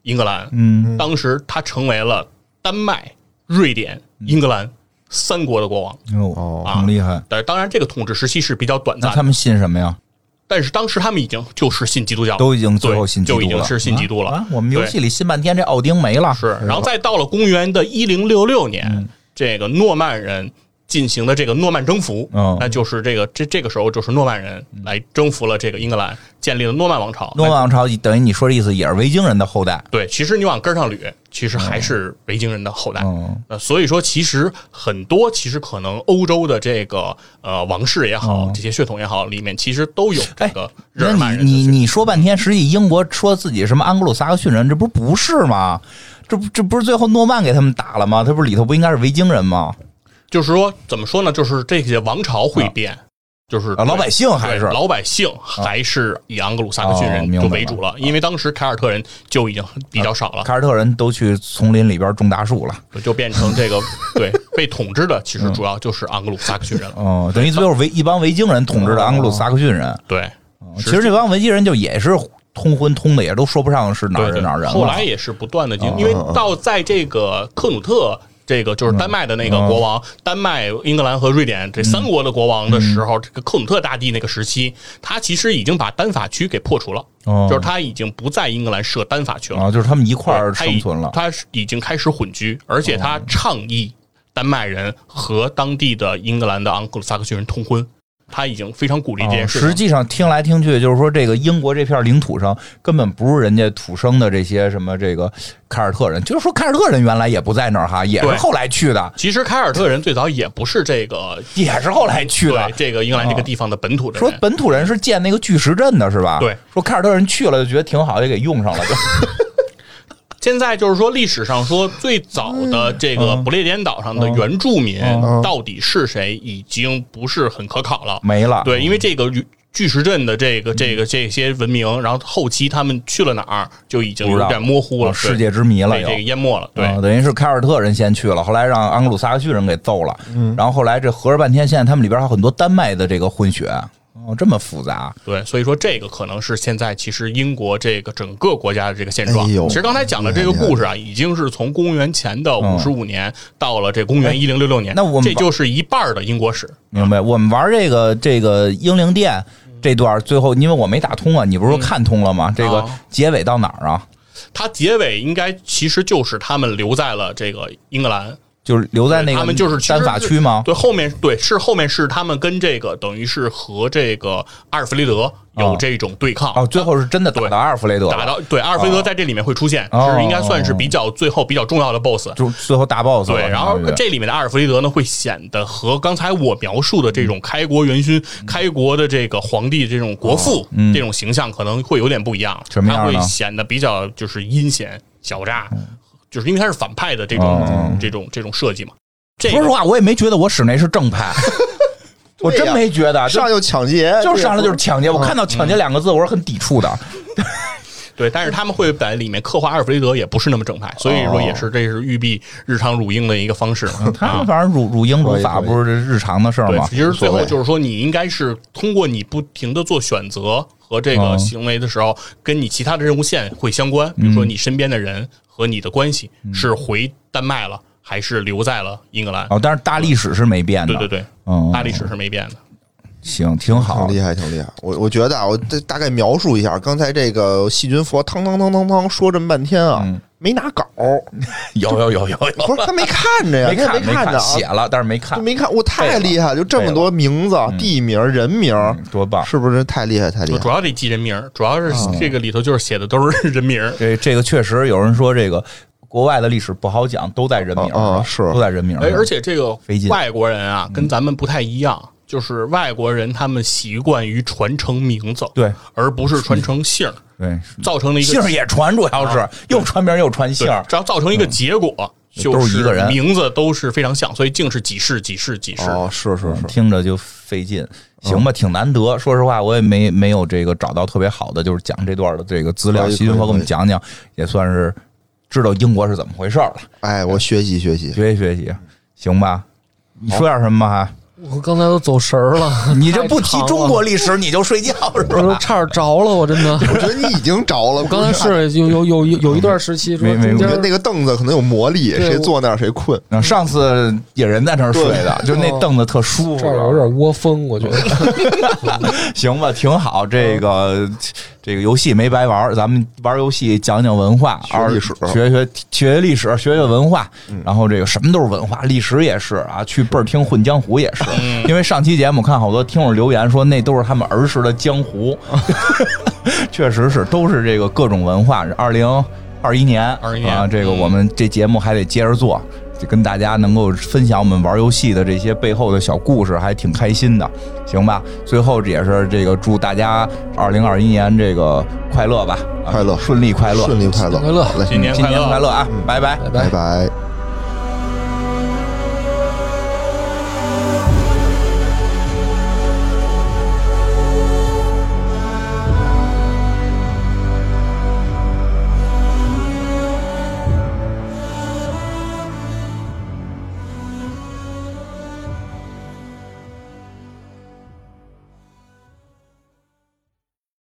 英格兰，当时他成为了丹麦、瑞典、英格兰3国的国王。 很厉害。 但是当然，这个统治时期是比较短暂的。 那他们信什么呀？ 但是当时他们已经就是信基督教， 都已经最后信基督就已经是信基督了。 我们游戏里信半天，这奥丁没了。 是，然后再到了公元的1066年，这个诺曼人进行的这个诺曼征服，那就是这个时候就是诺曼人来征服了这个英格兰，建立了诺曼王朝。 诺曼王朝等于你说的意思也是维京人的后代。 对，其实你往根上捋，其实还是维京人的后代。所以说其实很多可能欧洲的这个王室也好，这些血统也好，里面其实都有这个日耳曼人。 你说半天，实际英国说自己什么安格鲁撒克逊人，这不是吗？这不是最后诺曼给他们打了吗？他不是里头不应该是维京人吗？ 就是说，怎么说呢？就是这些王朝会变，就是老百姓还是以安格鲁撒克逊人就为主了，因为当时凯尔特人就已经比较少了， 凯尔特人都去丛林里边种大树了， 就变成这个对被统治的，其实主要就是安格鲁撒克逊人了。 等于最后一帮维京人统治的安格鲁撒克逊人。 对， 其实这帮维京人就也是通婚通的，也都说不上是哪儿人哪儿人。 后来也是不断的因为在这个克努特。这个就是丹麦的那个国王，丹麦、英格兰和瑞典这3国的国王的时候，这个克努特大帝那个时期，他其实已经把单法区给破除了，就是他已经不在英格兰设单法区了， 就是他们一块儿生存了， 他已经开始混居，而且他倡议丹麦人和当地的英格兰的昂格鲁撒克逊人通婚。他已经非常鼓励这件事。 实际上听来听去，就是说这个英国这片领土上根本不是人家土生的这些什么这个凯尔特人，就是说凯尔特人原来也不在那儿哈，也是后来去的。 其实凯尔特人最早也不是这个， 也是后来去的。 这个英格兰这个地方的本土的人， 说本土人是建那个巨石阵的，是吧？ 对， 说凯尔特人去了就觉得挺好，就给用上了就。 现在就是说，历史上说最早的这个不列颠岛上的原住民到底是谁，已经不是很可考了， 没了。 对，因为这个巨石阵的这些文明，然后后期他们去了哪儿，就已经有点模糊了， 世界之谜了， 被这个淹没了。对， 等于是凯尔特人先去了，后来让安格鲁撒克逊人给揍了，然后后来这合着半天，现在他们里边还有很多丹麦的这个混血。这么复杂。 对，所以说这个可能是现在其实英国这个整个国家的这个现状。其实刚才讲的这个故事啊，已经是从公元前的55年到了这公元1066年， 那我们这就是一半的英国史。 明白？我们玩这个英灵殿这段最后，因为我没打通啊，你不是说看通了吗？这个结尾到哪儿啊？ 它结尾应该其实就是他们留在了这个英格兰。 就是留在那个他们就是单法区吗？ 对，后面是他们跟这个等于是和这个阿尔弗雷德有这种对抗。 最后是真的打到阿尔弗雷德， 打到对阿尔弗雷德在这里面会出现，是应该算是最后比较重要的 BOSS， 就最后大 BOSS。 对，然后这里面的阿尔弗雷德呢，会显得和刚才我描述的这种开国元勋、开国的这个皇帝这种国父这种形象可能会有点不一样，他会显得比较就是阴险狡诈。就是因为他是反派的这种设计嘛。 说实话，我也没觉得我使那是正派，我真没觉得。 上就抢劫， 就是上来就是抢劫。我看到抢劫2个字，我是很抵触的。 对，但是他们会在里面刻画阿尔弗雷德也不是那么正派，所以说这是玉璧日常辱英的一个方式。 他们反正辱英辱法不是日常的事吗？ 其实最后就是说，你应该是通过你不停的做选择和这个行为的时候，跟你其他的任务线会相关。比如说你身边的人和你的关系是回丹麦了，还是留在了英格兰？ 但是大历史是没变的。 对，大历史是没变的。 行，挺好， 挺厉害，挺厉害。我觉得啊，我大概描述一下，刚才这个细菌佛汤说这么半天啊，没拿稿。 有， 不是他没看着呀，没看着， 写了，但是没看， 我太厉害，就这么多名字、地名、人名， 多棒， 是不是太厉害？ 主要得记人名，主要是这个里头就是写的都是人名。 这个确实有人说这个。国外的历史不好讲，都在人名是都在人名。 而且这个外国人啊，跟咱们不太一样，就是外国人他们习惯于传承名字， 对， 而不是传承姓， 对， 造成了一个姓也传，主要是又传名又传姓， 只要造成一个结果， 就是一个人名字都是非常像，所以竟是几世。 是， 听着就费劲。行吧，挺难得。说实话，我也没有这个找到特别好的，就是讲这段的这个资料。细菌佛给我们讲讲，也算是知道英国是怎么回事了。 哎，我学习， 行吧？你说点什么还？ 我刚才都走神儿了， 你这不提中国历史你就睡觉是吧？ 我差点着了，我真的。 我觉得你已经着了。 我刚才是有一段时期， 没那个凳子可能有魔力，谁坐那儿谁困。 上次野人在那儿睡的，就那凳子特舒服， 这有点窝风，我觉得。 行吧，挺好。这个游戏没白玩，咱们玩游戏讲讲文化， 学历史， 学历史，学文化，然后这个什么都是文化，历史也是啊，去倍儿听混江湖也是。因为上期节目看好多听友留言说那都是他们儿时的江湖，确实是都是这个各种文化。2021年啊，这个我们这节目还得接着做，就跟大家能够分享我们玩游戏的这些背后的小故事，还挺开心的，行吧？最后也是这个祝大家2021年这个快乐吧， 快乐， 顺利快乐， 快乐， 新年快乐啊！拜拜， 拜拜。